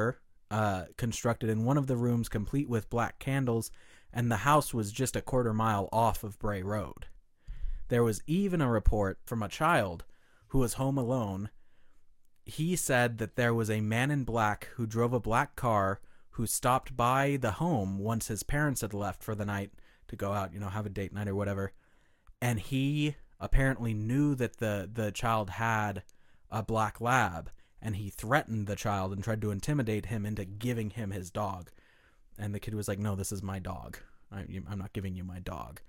uh, constructed in one of the rooms, complete with black candles, and the house was just a quarter mile off of Bray Road. There was even a report from a child who was home alone. He said that there was a man in black who drove a black car who stopped by the home once his parents had left for the night to go out, you know, have a date night or whatever. And he apparently knew that the, the child had a black lab, and he threatened the child and tried to intimidate him into giving him his dog. And the kid was like, no, this is my dog. I, I'm not giving you my dog.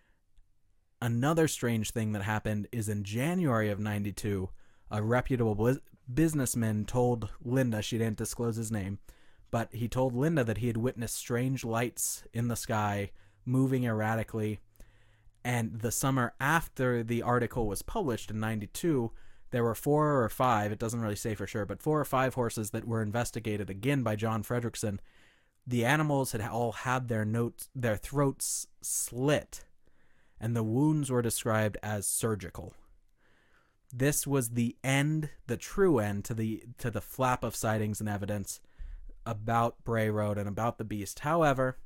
Another strange thing that happened is in January of ninety-two, a reputable bu- businessman told Linda, she didn't disclose his name, but he told Linda that he had witnessed strange lights in the sky moving erratically. And the summer after the article was published in ninety-two, there were four or five, it doesn't really say for sure, but four or five horses that were investigated again by John Fredrickson. The animals had all had their notes, their throats slit, and the wounds were described as surgical. This was the end, the true end to the to the flap of sightings and evidence about Bray Road and about the beast. However,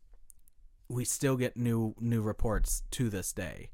we still get new new reports to this day.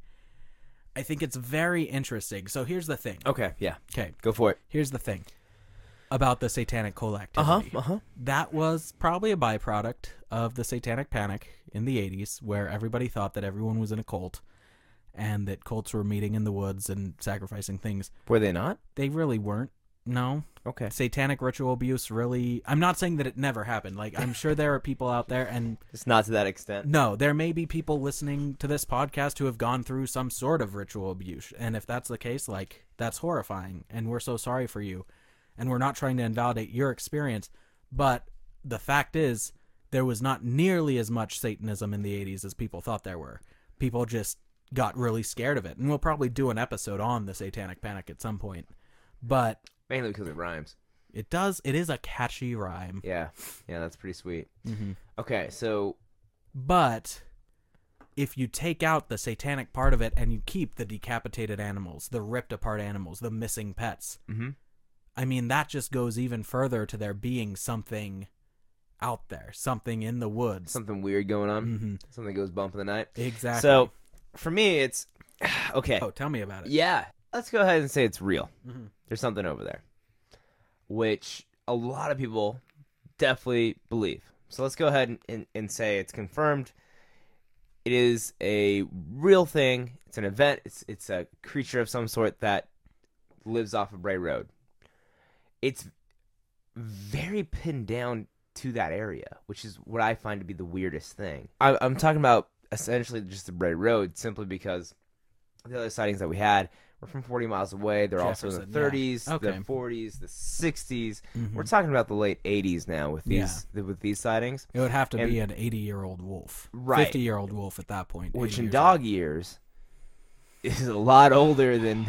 I think it's very interesting. So here's the thing. Okay, yeah. Okay, Go for it. here's the thing about the satanic cult Uh-huh, activity. uh-huh. That was probably a byproduct of the satanic panic in the eighties, where everybody thought that everyone was in a cult and that cults were meeting in the woods and sacrificing things. Were they not? They really weren't. No. Okay. Satanic ritual abuse really... I'm not saying that it never happened. Like, I'm sure there are people out there, and... Just not to that extent. No, there may be people listening to this podcast who have gone through some sort of ritual abuse. And if that's the case, like, that's horrifying. And we're so sorry for you. And we're not trying to invalidate your experience. But the fact is, there was not nearly as much Satanism in the eighties as people thought there were. People just got really scared of it. And we'll probably do an episode on the satanic panic at some point. But... Mainly because it rhymes. It does. It is a catchy rhyme. Yeah. Yeah, that's pretty sweet. Mm-hmm. Okay, so... But if you take out the satanic part of it and you keep the decapitated animals, the ripped apart animals, the missing pets, Mm-hmm. I mean, that just goes even further to there being something out there, something in the woods. Something weird going on. Mm-hmm. Something goes bump in the night. Exactly. So, for me, it's... Okay. Oh, tell me about it. Yeah. Let's go ahead and say it's real. Mm-hmm. There's something over there. Which a lot of people definitely believe. So let's go ahead and, and, and say it's confirmed. It is a real thing. It's an event. It's it's a creature of some sort that lives off of Bray Road. It's very pinned down to that area, which is what I find to be the weirdest thing. I, I'm talking about essentially just the Bray Road simply because the other sightings that we had were from forty miles away. They're also in the Jefferson, thirties, yeah. Okay. the forties, the sixties. Mhm. We're talking about the late eighties now with these with these sightings. It would have to And- be an eighty-year-old wolf. Right. fifty-year-old wolf at that point. Which eighty in years dog old. years is a lot older than...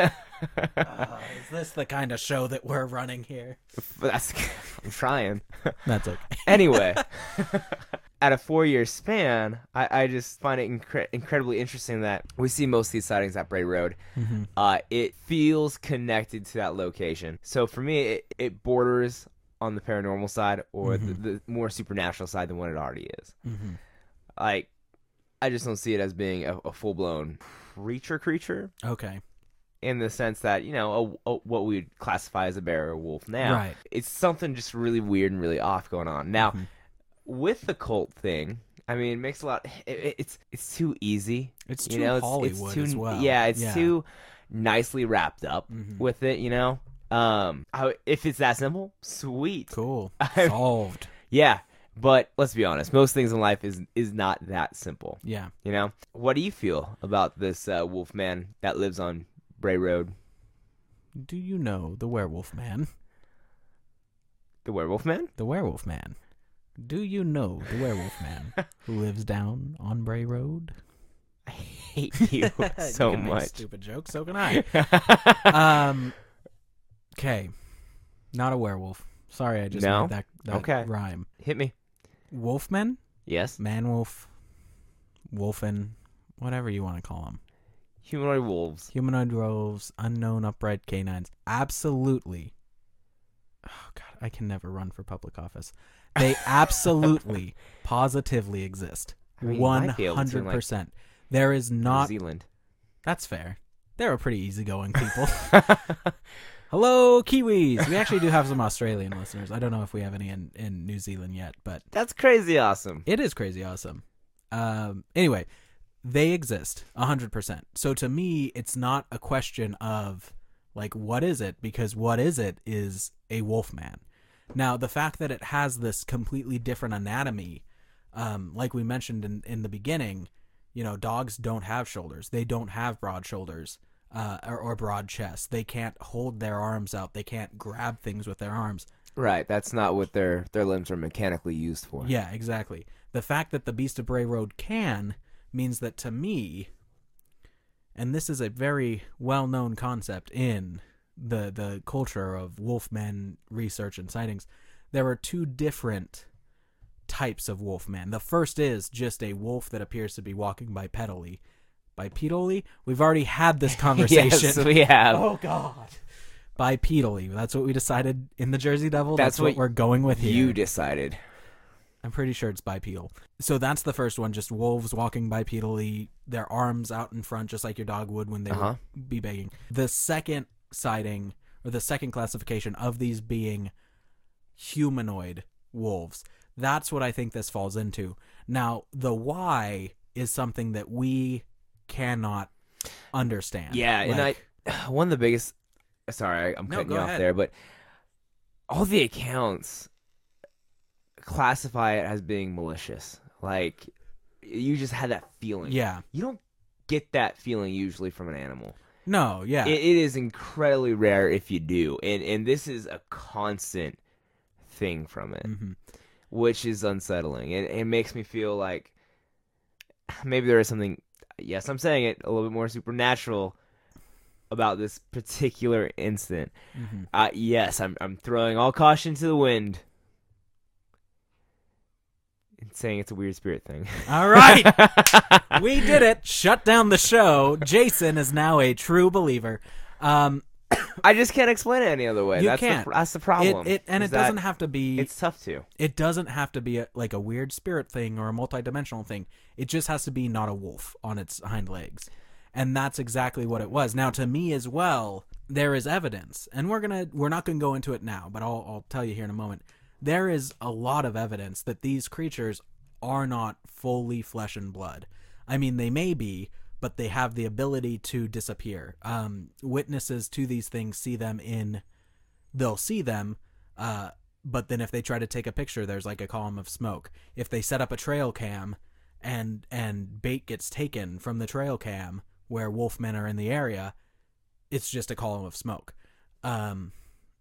Uh, is this the kind of show that we're running here? That's, I'm trying. That's okay. Anyway, at a four-year span, I, I just find it incre- incredibly interesting that we see most of these sightings at Bray Road. Mm-hmm. Uh, it feels connected to that location. So for me, it, it borders on the paranormal side or Mhm. the, the more supernatural side than what it already is. Mm-hmm. Like, I just don't see it as being a, a full-blown creature creature Okay. in the sense that, you know, a, a, what we would classify as a bear or a wolf now. Right. It's something just really weird and really off going on. Now, Mhm. with the cult thing, I mean, it makes a lot... It, it's it's too easy. It's you too know, it's, Hollywood it's too, as well. Yeah, it's Yeah. too nicely wrapped up Mhm. with it, you know? Um, I, if it's that simple, sweet. Cool. I- Solved. Yeah, but let's be honest. Most things in life is is not that simple, Yeah. you know? What do you feel about this uh, wolf man that lives on Bray Road? Do you know the werewolf man? The werewolf man? The werewolf man. Do you know the werewolf man who lives down on Bray Road? I hate you so You can make much. stupid jokes, so can I. um. Okay. Not a werewolf. Sorry, I just No? made that, that Okay. rhyme. Hit me. Wolfman? Yes. Man-wolf? Wolfen? Whatever you want to call them. Humanoid wolves. Humanoid wolves, unknown upright canines. Absolutely. Oh, God. I can never run for public office. They absolutely, positively exist. I mean, you One might be able to, hundred like, percent. There is New not. Zealand. That's fair. They're a pretty easygoing people. Hello, Kiwis. We actually do have some Australian listeners. I don't know if we have any in, in New Zealand yet, but That's crazy awesome. it is crazy awesome. Um, anyway, they exist one hundred percent. So to me, it's not a question of, like, what is it? Because what is it is a wolf man. Now, the fact that it has this completely different anatomy, um, like we mentioned in, in the beginning, you know, dogs don't have shoulders. They don't have broad shoulders. Uh, or, or broad chest. They can't hold their arms out. They can't grab things with their arms. Right, that's not what their their limbs are mechanically used for. Yeah, exactly. The fact that the Beast of Bray Road can means that, to me, and this is a very well-known concept in the the culture of wolfman research and sightings, there are two different types of wolfman. The first is just a wolf that appears to be walking bipedally. Bipedally? We've already had this conversation. Yes, we have. Oh, God. Bipedally. That's what we decided in the Jersey Devil. That's That's, what, what we're going with here. You decided. I'm pretty sure it's bipedal. So that's the first one, just wolves walking bipedally, their arms out in front, just like your dog would when they Uh-huh. would be begging. The second sighting, or the second classification of these being humanoid wolves, that's what I think this falls into. Now, the why is something that we cannot understand. Yeah, and Like, I one of the biggest sorry, I'm No, cutting go you off ahead. there, but all the accounts classify it as being malicious. Like, you just had that feeling. Yeah. You don't get that feeling usually from an animal. No, yeah. It, it is incredibly rare if you do, and and this is a constant thing from it, Mhm. which is unsettling. It it makes me feel like maybe there is something. Yes, I'm saying it a little bit more supernatural about this particular incident. Mhm. Uh, yes, I'm I'm throwing all caution to the wind and saying it's a weird spirit thing. All right. We did it. Shut down the show. Jason is now a true believer. Um, I just can't explain it any other way. You that's can't. The, that's the it, problem. it and is it that doesn't have to be. It's tough to. It doesn't have to be a, like a weird spirit thing or a multidimensional thing. It just has to be not a wolf on its hind legs, and that's exactly what it was. Now, to me as well, there is evidence, and we're gonna we're not gonna go into it now, but I'll I'll tell you here in a moment. There is a lot of evidence that these creatures are not fully flesh and blood. I mean, they may be, but they have the ability to disappear. Um, witnesses to these things see them in, they'll see them, uh, but then if they try to take a picture, there's like a column of smoke. If they set up a trail cam and and bait gets taken from the trail cam where wolfmen are in the area, it's just a column of smoke. Um,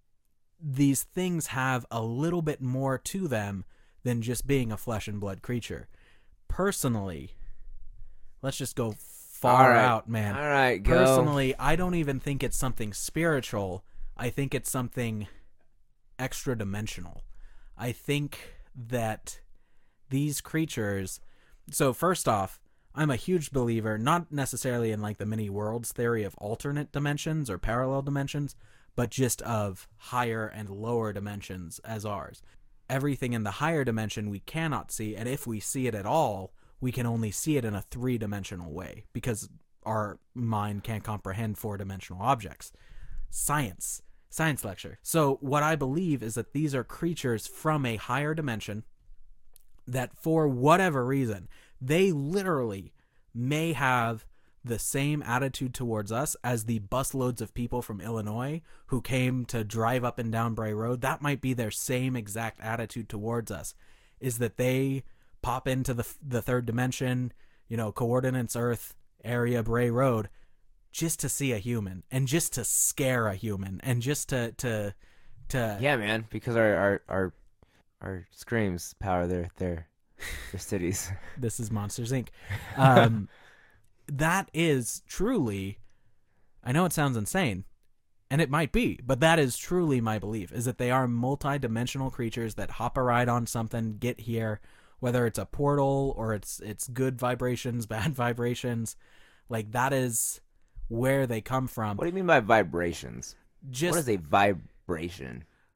these things have a little bit more to them than just being a flesh and blood creature. Personally, let's just go far All right. out, man. All right, go. Personally, I don't even think it's something spiritual. I think it's something extra dimensional. I think that these creatures. So first off, I'm a huge believer, not necessarily in like the many worlds theory of alternate dimensions or parallel dimensions, but just of higher and lower dimensions as ours. Everything in the higher dimension we cannot see, and if we see it at all, we can only see it in a three-dimensional way because our mind can't comprehend four-dimensional objects. Science. Science lecture. So what I believe is that these are creatures from a higher dimension that for whatever reason, they literally may have the same attitude towards us as the busloads of people from Illinois who came to drive up and down Bray Road. That might be their same exact attitude towards us, is that they pop into the the third dimension, you know, coordinates Earth, area Bray Road, just to see a human and just to scare a human and just to to to Yeah, man, because our our our, our screams power their their their cities. This is Monsters Incorporated. Um, that is truly, I know it sounds insane, and it might be, but that is truly my belief, is that they are multi-dimensional creatures that hop a ride on something, get here, whether it's a portal or it's it's good vibrations, bad vibrations. Like, that is where they come from. What do you mean by vibrations? Just what is a vibration?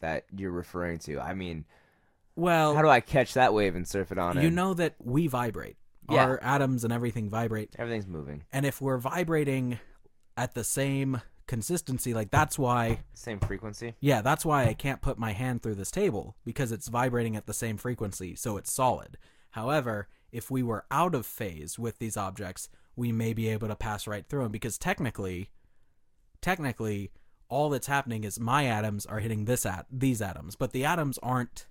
that you're referring to? I mean, Well, how do I catch that wave and surf it on you in? know that we vibrate. Yeah. Our atoms and everything vibrate. Everything's moving. And if we're vibrating at the same consistency, like that's why, Same frequency. yeah, that's why I can't put my hand through this table, because it's vibrating at the same frequency, so it's solid. However, if we were out of phase with these objects, we may be able to pass right through them, because technically, technically, all that's happening is my atoms are hitting this at these atoms, but the atoms aren't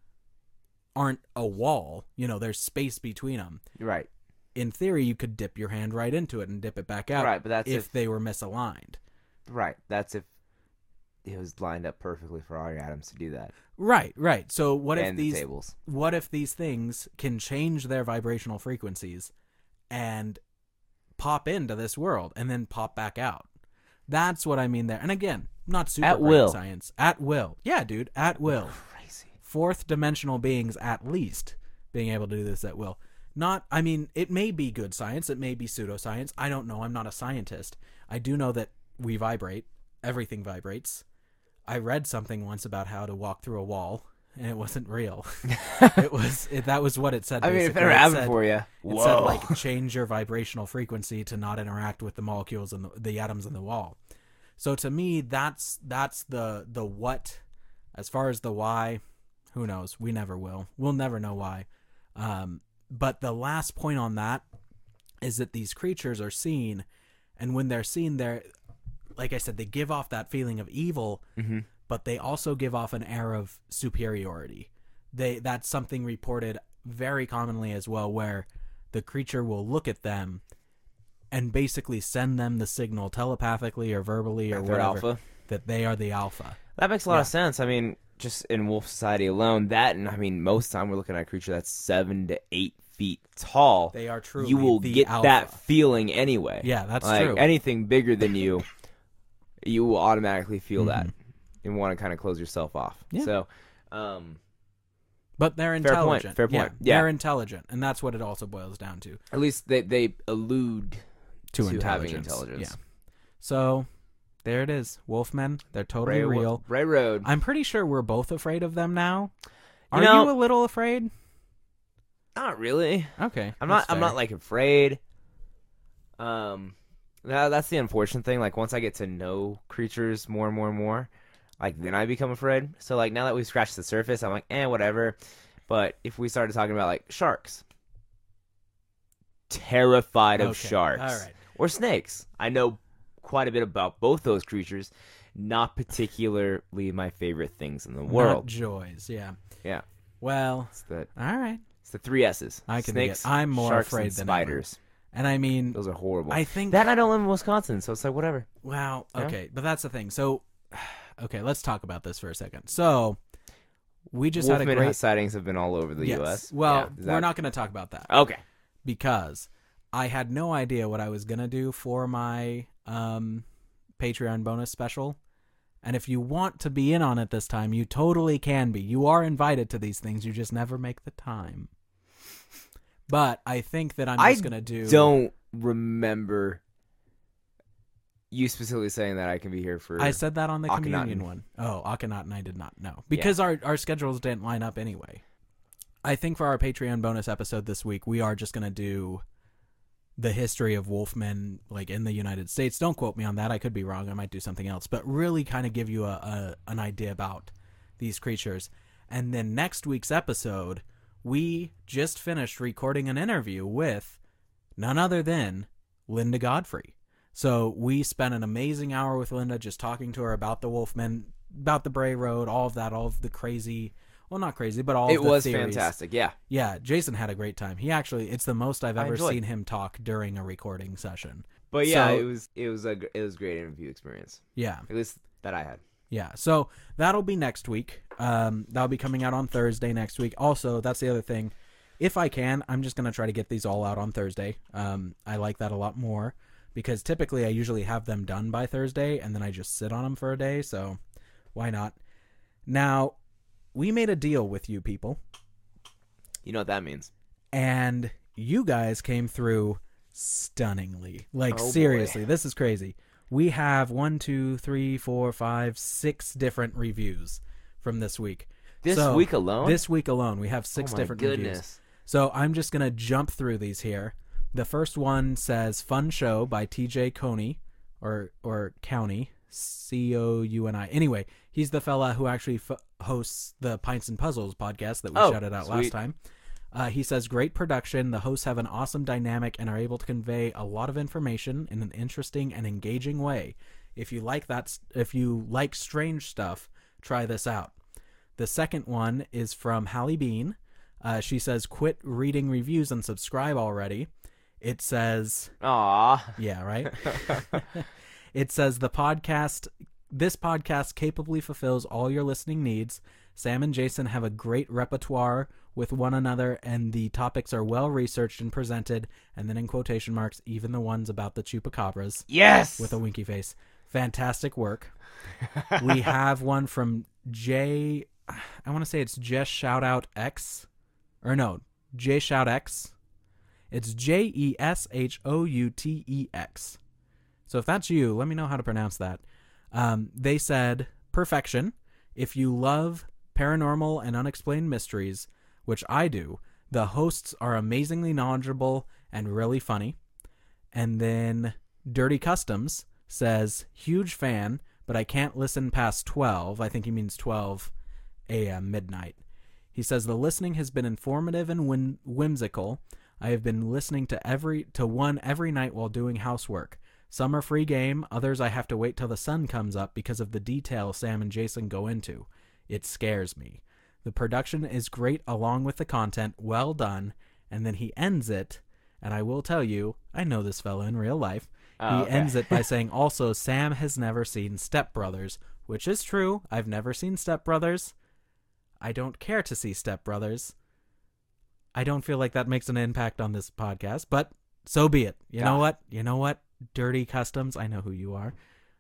aren't a wall. You know, there's space between them. Right. In theory, you could dip your hand right into it and dip it back out. Right, but that's if, if- they were misaligned. Right. That's if it was lined up perfectly for all your atoms to do that. Right, right. So what if and the these tables. what if these things can change their vibrational frequencies and pop into this world and then pop back out? That's what I mean there. And again, not super At brain will. science. At will. Yeah, dude, at will. Crazy. Fourth dimensional beings at least being able to do this at will. Not, I mean, it may be good science, it may be pseudoscience. I don't know. I'm not a scientist. I do know that we vibrate. Everything vibrates. I read something once about how to walk through a wall, and it wasn't real. it was it, that was what it said. I mean, if it basically. ever It happened said- for you, It whoa. said like change your vibrational frequency to not interact with the molecules and the, the atoms in the wall. So to me, that's that's the the what. As far as the why, who knows? We never will. We'll never know why. Um, but the last point on that is that these creatures are seen, and when they're seen, they're, like I said, they give off that feeling of evil, Mm-hmm. but they also give off an air of superiority. They that's something reported very commonly as well, where the creature will look at them and basically send them the signal telepathically or verbally or That they're whatever alpha. that they are the alpha. That makes a lot Yeah. of sense. I mean, just in wolf society alone, that, and I mean, most of the time we're looking at a creature that's seven to eight feet tall. They are truly You will the get alpha. that feeling anyway. Yeah, that's like, true. Anything bigger than you, you will automatically feel Mhm. that and want to kind of close yourself off. Yeah. So, um, But they're Fair point, intelligent. fair Yeah, point. Yeah. they're intelligent, and that's what it also boils down to. at least they they allude To, to having intelligence. intelligence. Yeah. So there it is. Wolfmen, they're totally Bray, real. Bray Road. I'm pretty sure we're both afraid of them now. You Are know- you a little afraid? Not really. Okay. I'm not. that's I'm fair. not like afraid. Um, that, that's the unfortunate thing. Like once I get to know creatures more and more and more, like then I become afraid. So like now that we've scratched the surface, I'm like, eh, whatever. But if we started talking about like sharks, terrified of Okay, sharks, all right. or snakes. I know quite a bit about both those creatures. Not particularly my favorite things in the Not world. joys. Yeah. Yeah, Well, it's the all right. it's the three S's. I can Snakes, get. I'm more sharks, afraid and than spiders. ever. And I mean, Those are horrible. I think That I don't live in Wisconsin, so it's like whatever. Wow. Yeah. Okay, but that's the thing. So, okay, let's talk about this for a second. So, we just had a Wolfman great. sightings have been all over the Yes. U S. Well, Yeah, is we're that- not going to talk about that Okay. because I had no idea what I was going to do for my um, Patreon bonus special. And if you want to be in on it this time, you totally can be. You are invited to these things. You just never make the time. But I think that I'm I just going to do. Don't remember you specifically saying that I can be here for. I said that on the Akhenaten. communion one. Oh, Akhenaten, I did not know. Because our, our schedules didn't line up anyway. I think for our Patreon bonus episode this week, we are just going to do the history of wolfmen like in the United States. Don't quote me on that. I could be wrong. I might do something else. But really kind of give you a, a an idea about these creatures. And then next week's episode, we just finished recording an interview with none other than Linda Godfrey. So we spent an amazing hour with Linda just talking to her about the Wolfmen, about the Bray Road, all of that, all of the crazy, well, not crazy, but all It of the was theories. fantastic. Yeah. Yeah, Jason had a great time. He actually, it's the most I've I ever enjoyed. seen him talk during a recording session. But yeah, So- it was it was a gr- it was a great interview experience. Yeah, At least that I had. yeah. So that'll be next week. Um, that'll be coming out on Thursday next week. Also, that's the other thing. If I can, I'm just going to try to get these all out on Thursday. Um, I like that a lot more because typically I usually have them done by Thursday and then I just sit on them for a day. So why not? Now, we made a deal with you people You know what that means? and you guys came through stunningly. Like, Oh, boy. seriously, this is crazy. We have one, two, three, four, five, six different reviews from this week. This So, week alone? This week alone, we have six oh my different goodness. reviews. So I'm just gonna jump through these here. The first one says "Fun Show" by T J Coney, or or County, C O U N I. Anyway, he's the fella who actually f- hosts the Pints and Puzzles podcast that we Oh, shouted out sweet. last time. Uh, he says, great production. The hosts have an awesome dynamic and are able to convey a lot of information in an interesting and engaging way. If you like that, if you like strange stuff, try this out. The second one is from Hallie Bean. Uh, she says, quit reading reviews and subscribe already. It says, Aw. yeah, right? It says, the podcast, this podcast capably fulfills all your listening needs. Sam and Jason have a great repertoire with one another, and the topics are well researched and presented, and then in quotation marks, even the ones about the chupacabras. Yes! With a winky face. Fantastic work. We have one from J, I want to say it's Just Shout Out X, or no, J Shout X. It's J E S H O U T E X. So if that's you, let me know how to pronounce that. Um, they said, perfection. If you love paranormal and unexplained mysteries, which I do, the hosts are amazingly knowledgeable and really funny. And then Dirty Customs says, huge fan, but I can't listen past twelve. I think he means twelve a.m. midnight. He says, the listening has been informative and whim- whimsical. I have been listening to every to one every night while doing housework. Some are free game, others I have to wait till the sun comes up because of the detail Sam and Jason go into. It scares me. The production is great along with the content, well done, and then he ends it, and I will tell you, I know this fellow in real life. Oh, he okay. ends it by saying, also, Sam has never seen Step Brothers, which is true. I've never seen Step Brothers. I don't care to see Step Brothers. I don't feel like that makes an impact on this podcast, but so be it. You know Yeah. what? You know what? Dirty Customs, I know who you are.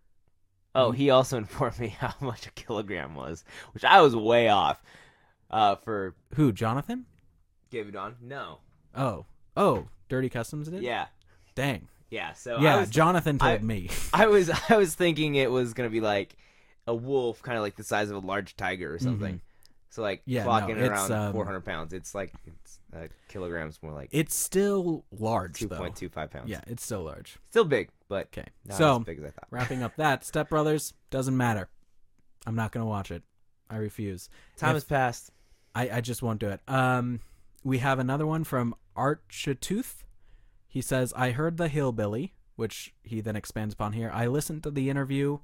Oh, he also informed me how much a kilogram was, which I was way off. Uh, for Who, Jonathan? Gavidon? No. Oh. Oh, Dirty Customs did? Yeah. Dang. Yeah. So Yeah, I was, Jonathan told I- me. I was, I was thinking it was gonna be like a wolf, kind of like the size of a large tiger or something. So like Mm-hmm. Yeah, clocking no, it's, around um, four hundred pounds. It's like it's uh, kilograms more like It's still large, two though. point two five pounds. Yeah, it's still large. Still big, but Okay. not So, as big as I thought. wrapping up that, Step Brothers, doesn't matter. I'm not going to watch it. I refuse. Time If- has passed. I, I just won't do it. Um, we have another one from Archatooth. He says, I heard the Hillbilly, which he then expands upon here. I listened to the interview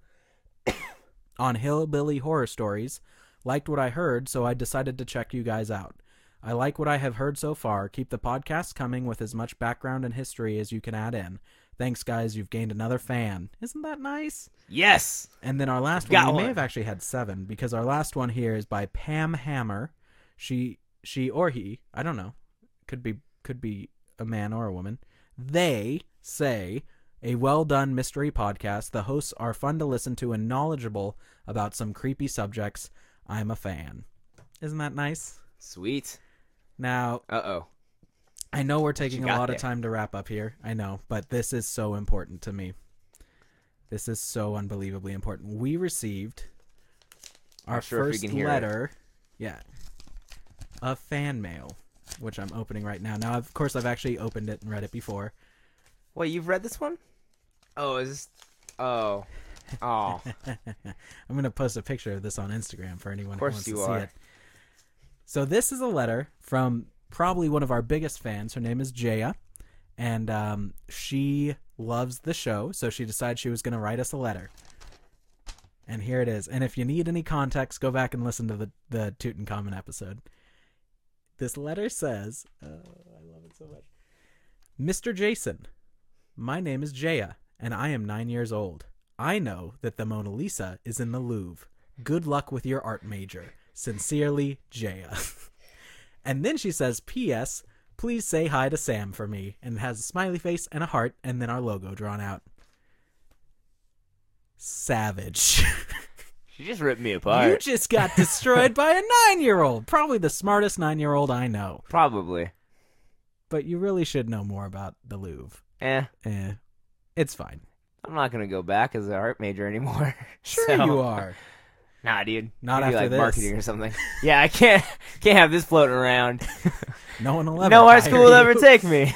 on Hillbilly Horror Stories, liked what I heard, so I decided to check you guys out. I like what I have heard so far. Keep the podcast coming with as much background and history as you can add in. Thanks, guys. You've gained another fan. Isn't that nice? Yes. And then our last Got one, we one. may have actually had seven, because our last one here is by Pam Hammer. She, she or he, I don't know, could be, could be a man or a woman. They say, a well-done mystery podcast. The hosts are fun to listen to and knowledgeable about some creepy subjects. I'm a fan. Isn't that nice? Sweet. Now, Uh oh. I know we're taking a got lot there? of time to wrap up here. I know, but this is so important to me. This is so unbelievably important. We received our Not sure if we first can hear it. letter, yeah, of fan mail, which I'm opening right now. Now, of course, I've actually opened it and read it before. Wait, you've read this one? Oh, is this? Oh. Oh. I'm going to post a picture of this on Instagram for anyone Of who course wants you to see are. it. So this is a letter from probably one of our biggest fans. Her name is Jaya, and um, she loves the show, so she decided she was going to write us a letter. And here it is. And if you need any context, go back and listen to the, the Tutankhamun episode. This letter says, oh, I love it so much. Mister Jason, my name is Jaya, and I am nine years old. I know that the Mona Lisa is in the Louvre. Good luck with your art major. Sincerely, Jaya. And then she says, P S, please say hi to Sam for me. And it has a smiley face and a heart, and then our logo drawn out. Savage. She just ripped me You apart. just got destroyed by a nine-year-old. Probably the smartest nine-year-old I know. Probably. But you really should know more about the Louvre. Eh. Eh, it's fine. I'm not gonna go back as an art major anymore. Sure So- you are. Nah, dude. Not Maybe after like this. marketing or something. Yeah, I can't can't have this floating around. No one will ever No art hire school will you. ever take me.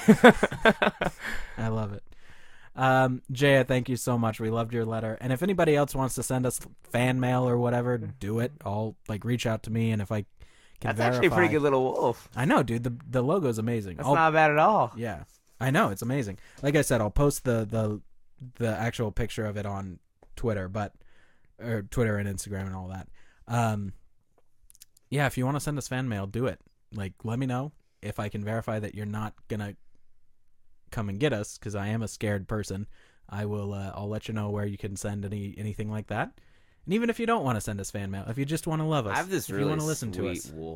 I love it. Um, Jaya, thank you so much. We loved your letter. And if anybody else wants to send us fan mail or whatever, do it. I'll like reach out to me, and if I can That's verify. actually a pretty good little wolf. I know, dude. The the logo's amazing. That's I'll- not bad at all. Yeah, I know, it's amazing. Like I said, I'll post the the the actual picture of it on Twitter, but or Twitter and Instagram and all that. Um, yeah, if you want to send us fan mail, do it. Like, let me know if I can verify that you're not gonna come and get us, because I am a scared person. I will. Uh, I'll let you know where you can send any anything like that. And even if you don't want to send us fan mail, if you just want to love us, I have this if really you want to listen sweet to us, wolf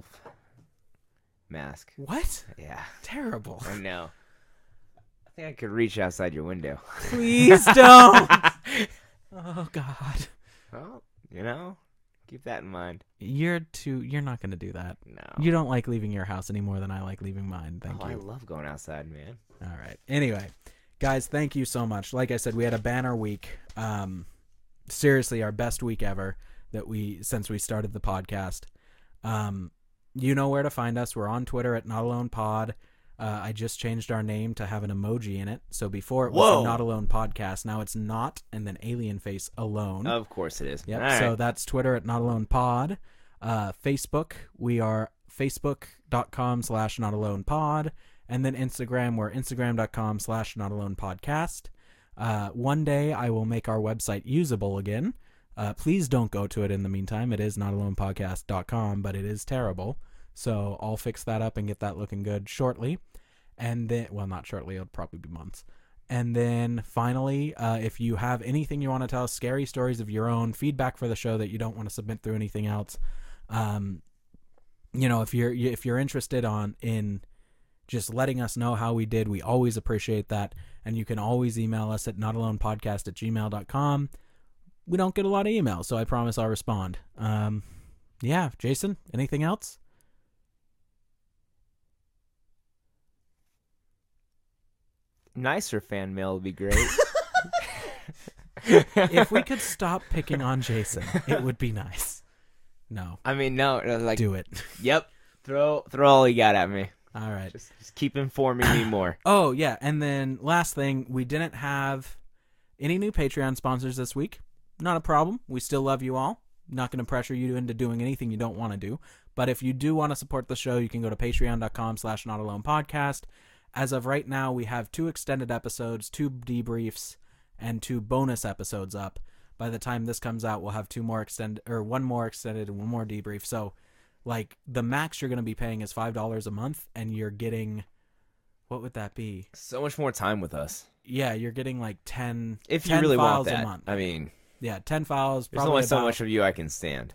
mask. what? Yeah, Terrible. I know. I think I could reach outside your window. Please don't. Oh God. Well, you know, keep that in mind. You're too. You're not going to do that. No. You don't like leaving your house any more than I like leaving mine. Thank oh, you. I love going outside, man. All right. Anyway, guys, thank you so much. Like I said, we had a banner week. Um, seriously, our best week ever that we since we started the podcast. Um, you know where to find us. We're on Twitter at Not Alone Pod. Uh, I just changed our name to have an emoji in it. So before it was Whoa. the Not Alone Podcast. Now it's Not and then alien face alone. Of course it is. Yep. All So right. that's Twitter at Not Alone Pod. Uh, Facebook, we are facebook.com slash Not Alone Pod. And then Instagram, we're instagram.com slash Not Alone Podcast. Uh, one day I will make our website usable again. Uh, please don't go to it in the meantime. It is not alone podcast dot com, but it is terrible. So I'll fix that up and get that looking good shortly. And then, well, not shortly, it'll probably be months. And then finally, uh, if you have anything you want to tell us, scary stories of your own, feedback for the show that you don't want to submit through anything else, um, you know, if you're if you're interested on in just letting us know how we did, we always appreciate that. And you can always email us at notalonepodcast at gmail dot com. We don't get a lot of emails, so I promise I'll respond. Um, yeah, Jason, anything else? Nicer fan mail would be great. If we could stop picking on Jason, it would be nice. No, I mean, no, no, like, do it. yep. Throw, throw all you got at me. All right. Just, just keep informing me more. Oh, yeah. And then last thing, we didn't have any new Patreon sponsors this week. Not a problem. We still love you all. Not going to pressure you into doing anything you don't want to do. But if you do want to support the show, you can go to patreon.com slash not alone podcast. As of right now, we have two extended episodes, two debriefs, and two bonus episodes up. By the time this comes out, we'll have two more extended, or one more extended and one more debrief. So, like, the max you're going to be paying is five dollars a month, and you're getting, what would that be? So much more time with us. Yeah, you're getting like ten, If you ten really want files that. a month. I mean, Yeah, ten files. there's Probably only so about- much of you I can stand.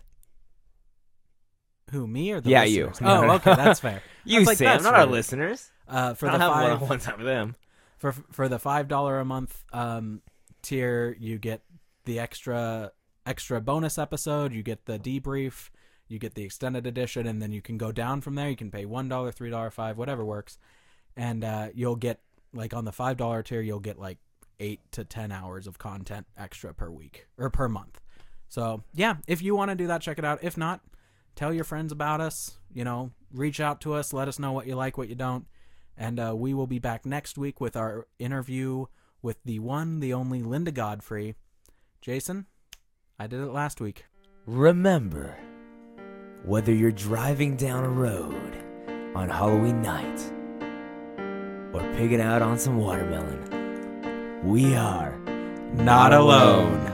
Who, me or the Yeah, you. listeners? Oh, okay, that's fair. I You, was like, Sam, that's not our rude. listeners. Uh, for I the don't have five, one-on-one time with them. for for the five dollar a month um, tier, you get the extra extra bonus episode. You get the debrief. You get the extended edition, and then you can go down from there. You can pay one dollar, three dollar, five, whatever works, and uh, you'll get like on the five dollar tier, you'll get like eight to ten hours of content extra per week or per month. So yeah, if you want to do that, check it out. If not, tell your friends about us. You know, reach out to us. Let us know what you like, what you don't. And uh, we will be back next week with our interview with the one, the only Linda Godfrey. Jason, I did it last week. Remember, whether you're driving down a road on Halloween night or picking out on some watermelon, we are Not alone.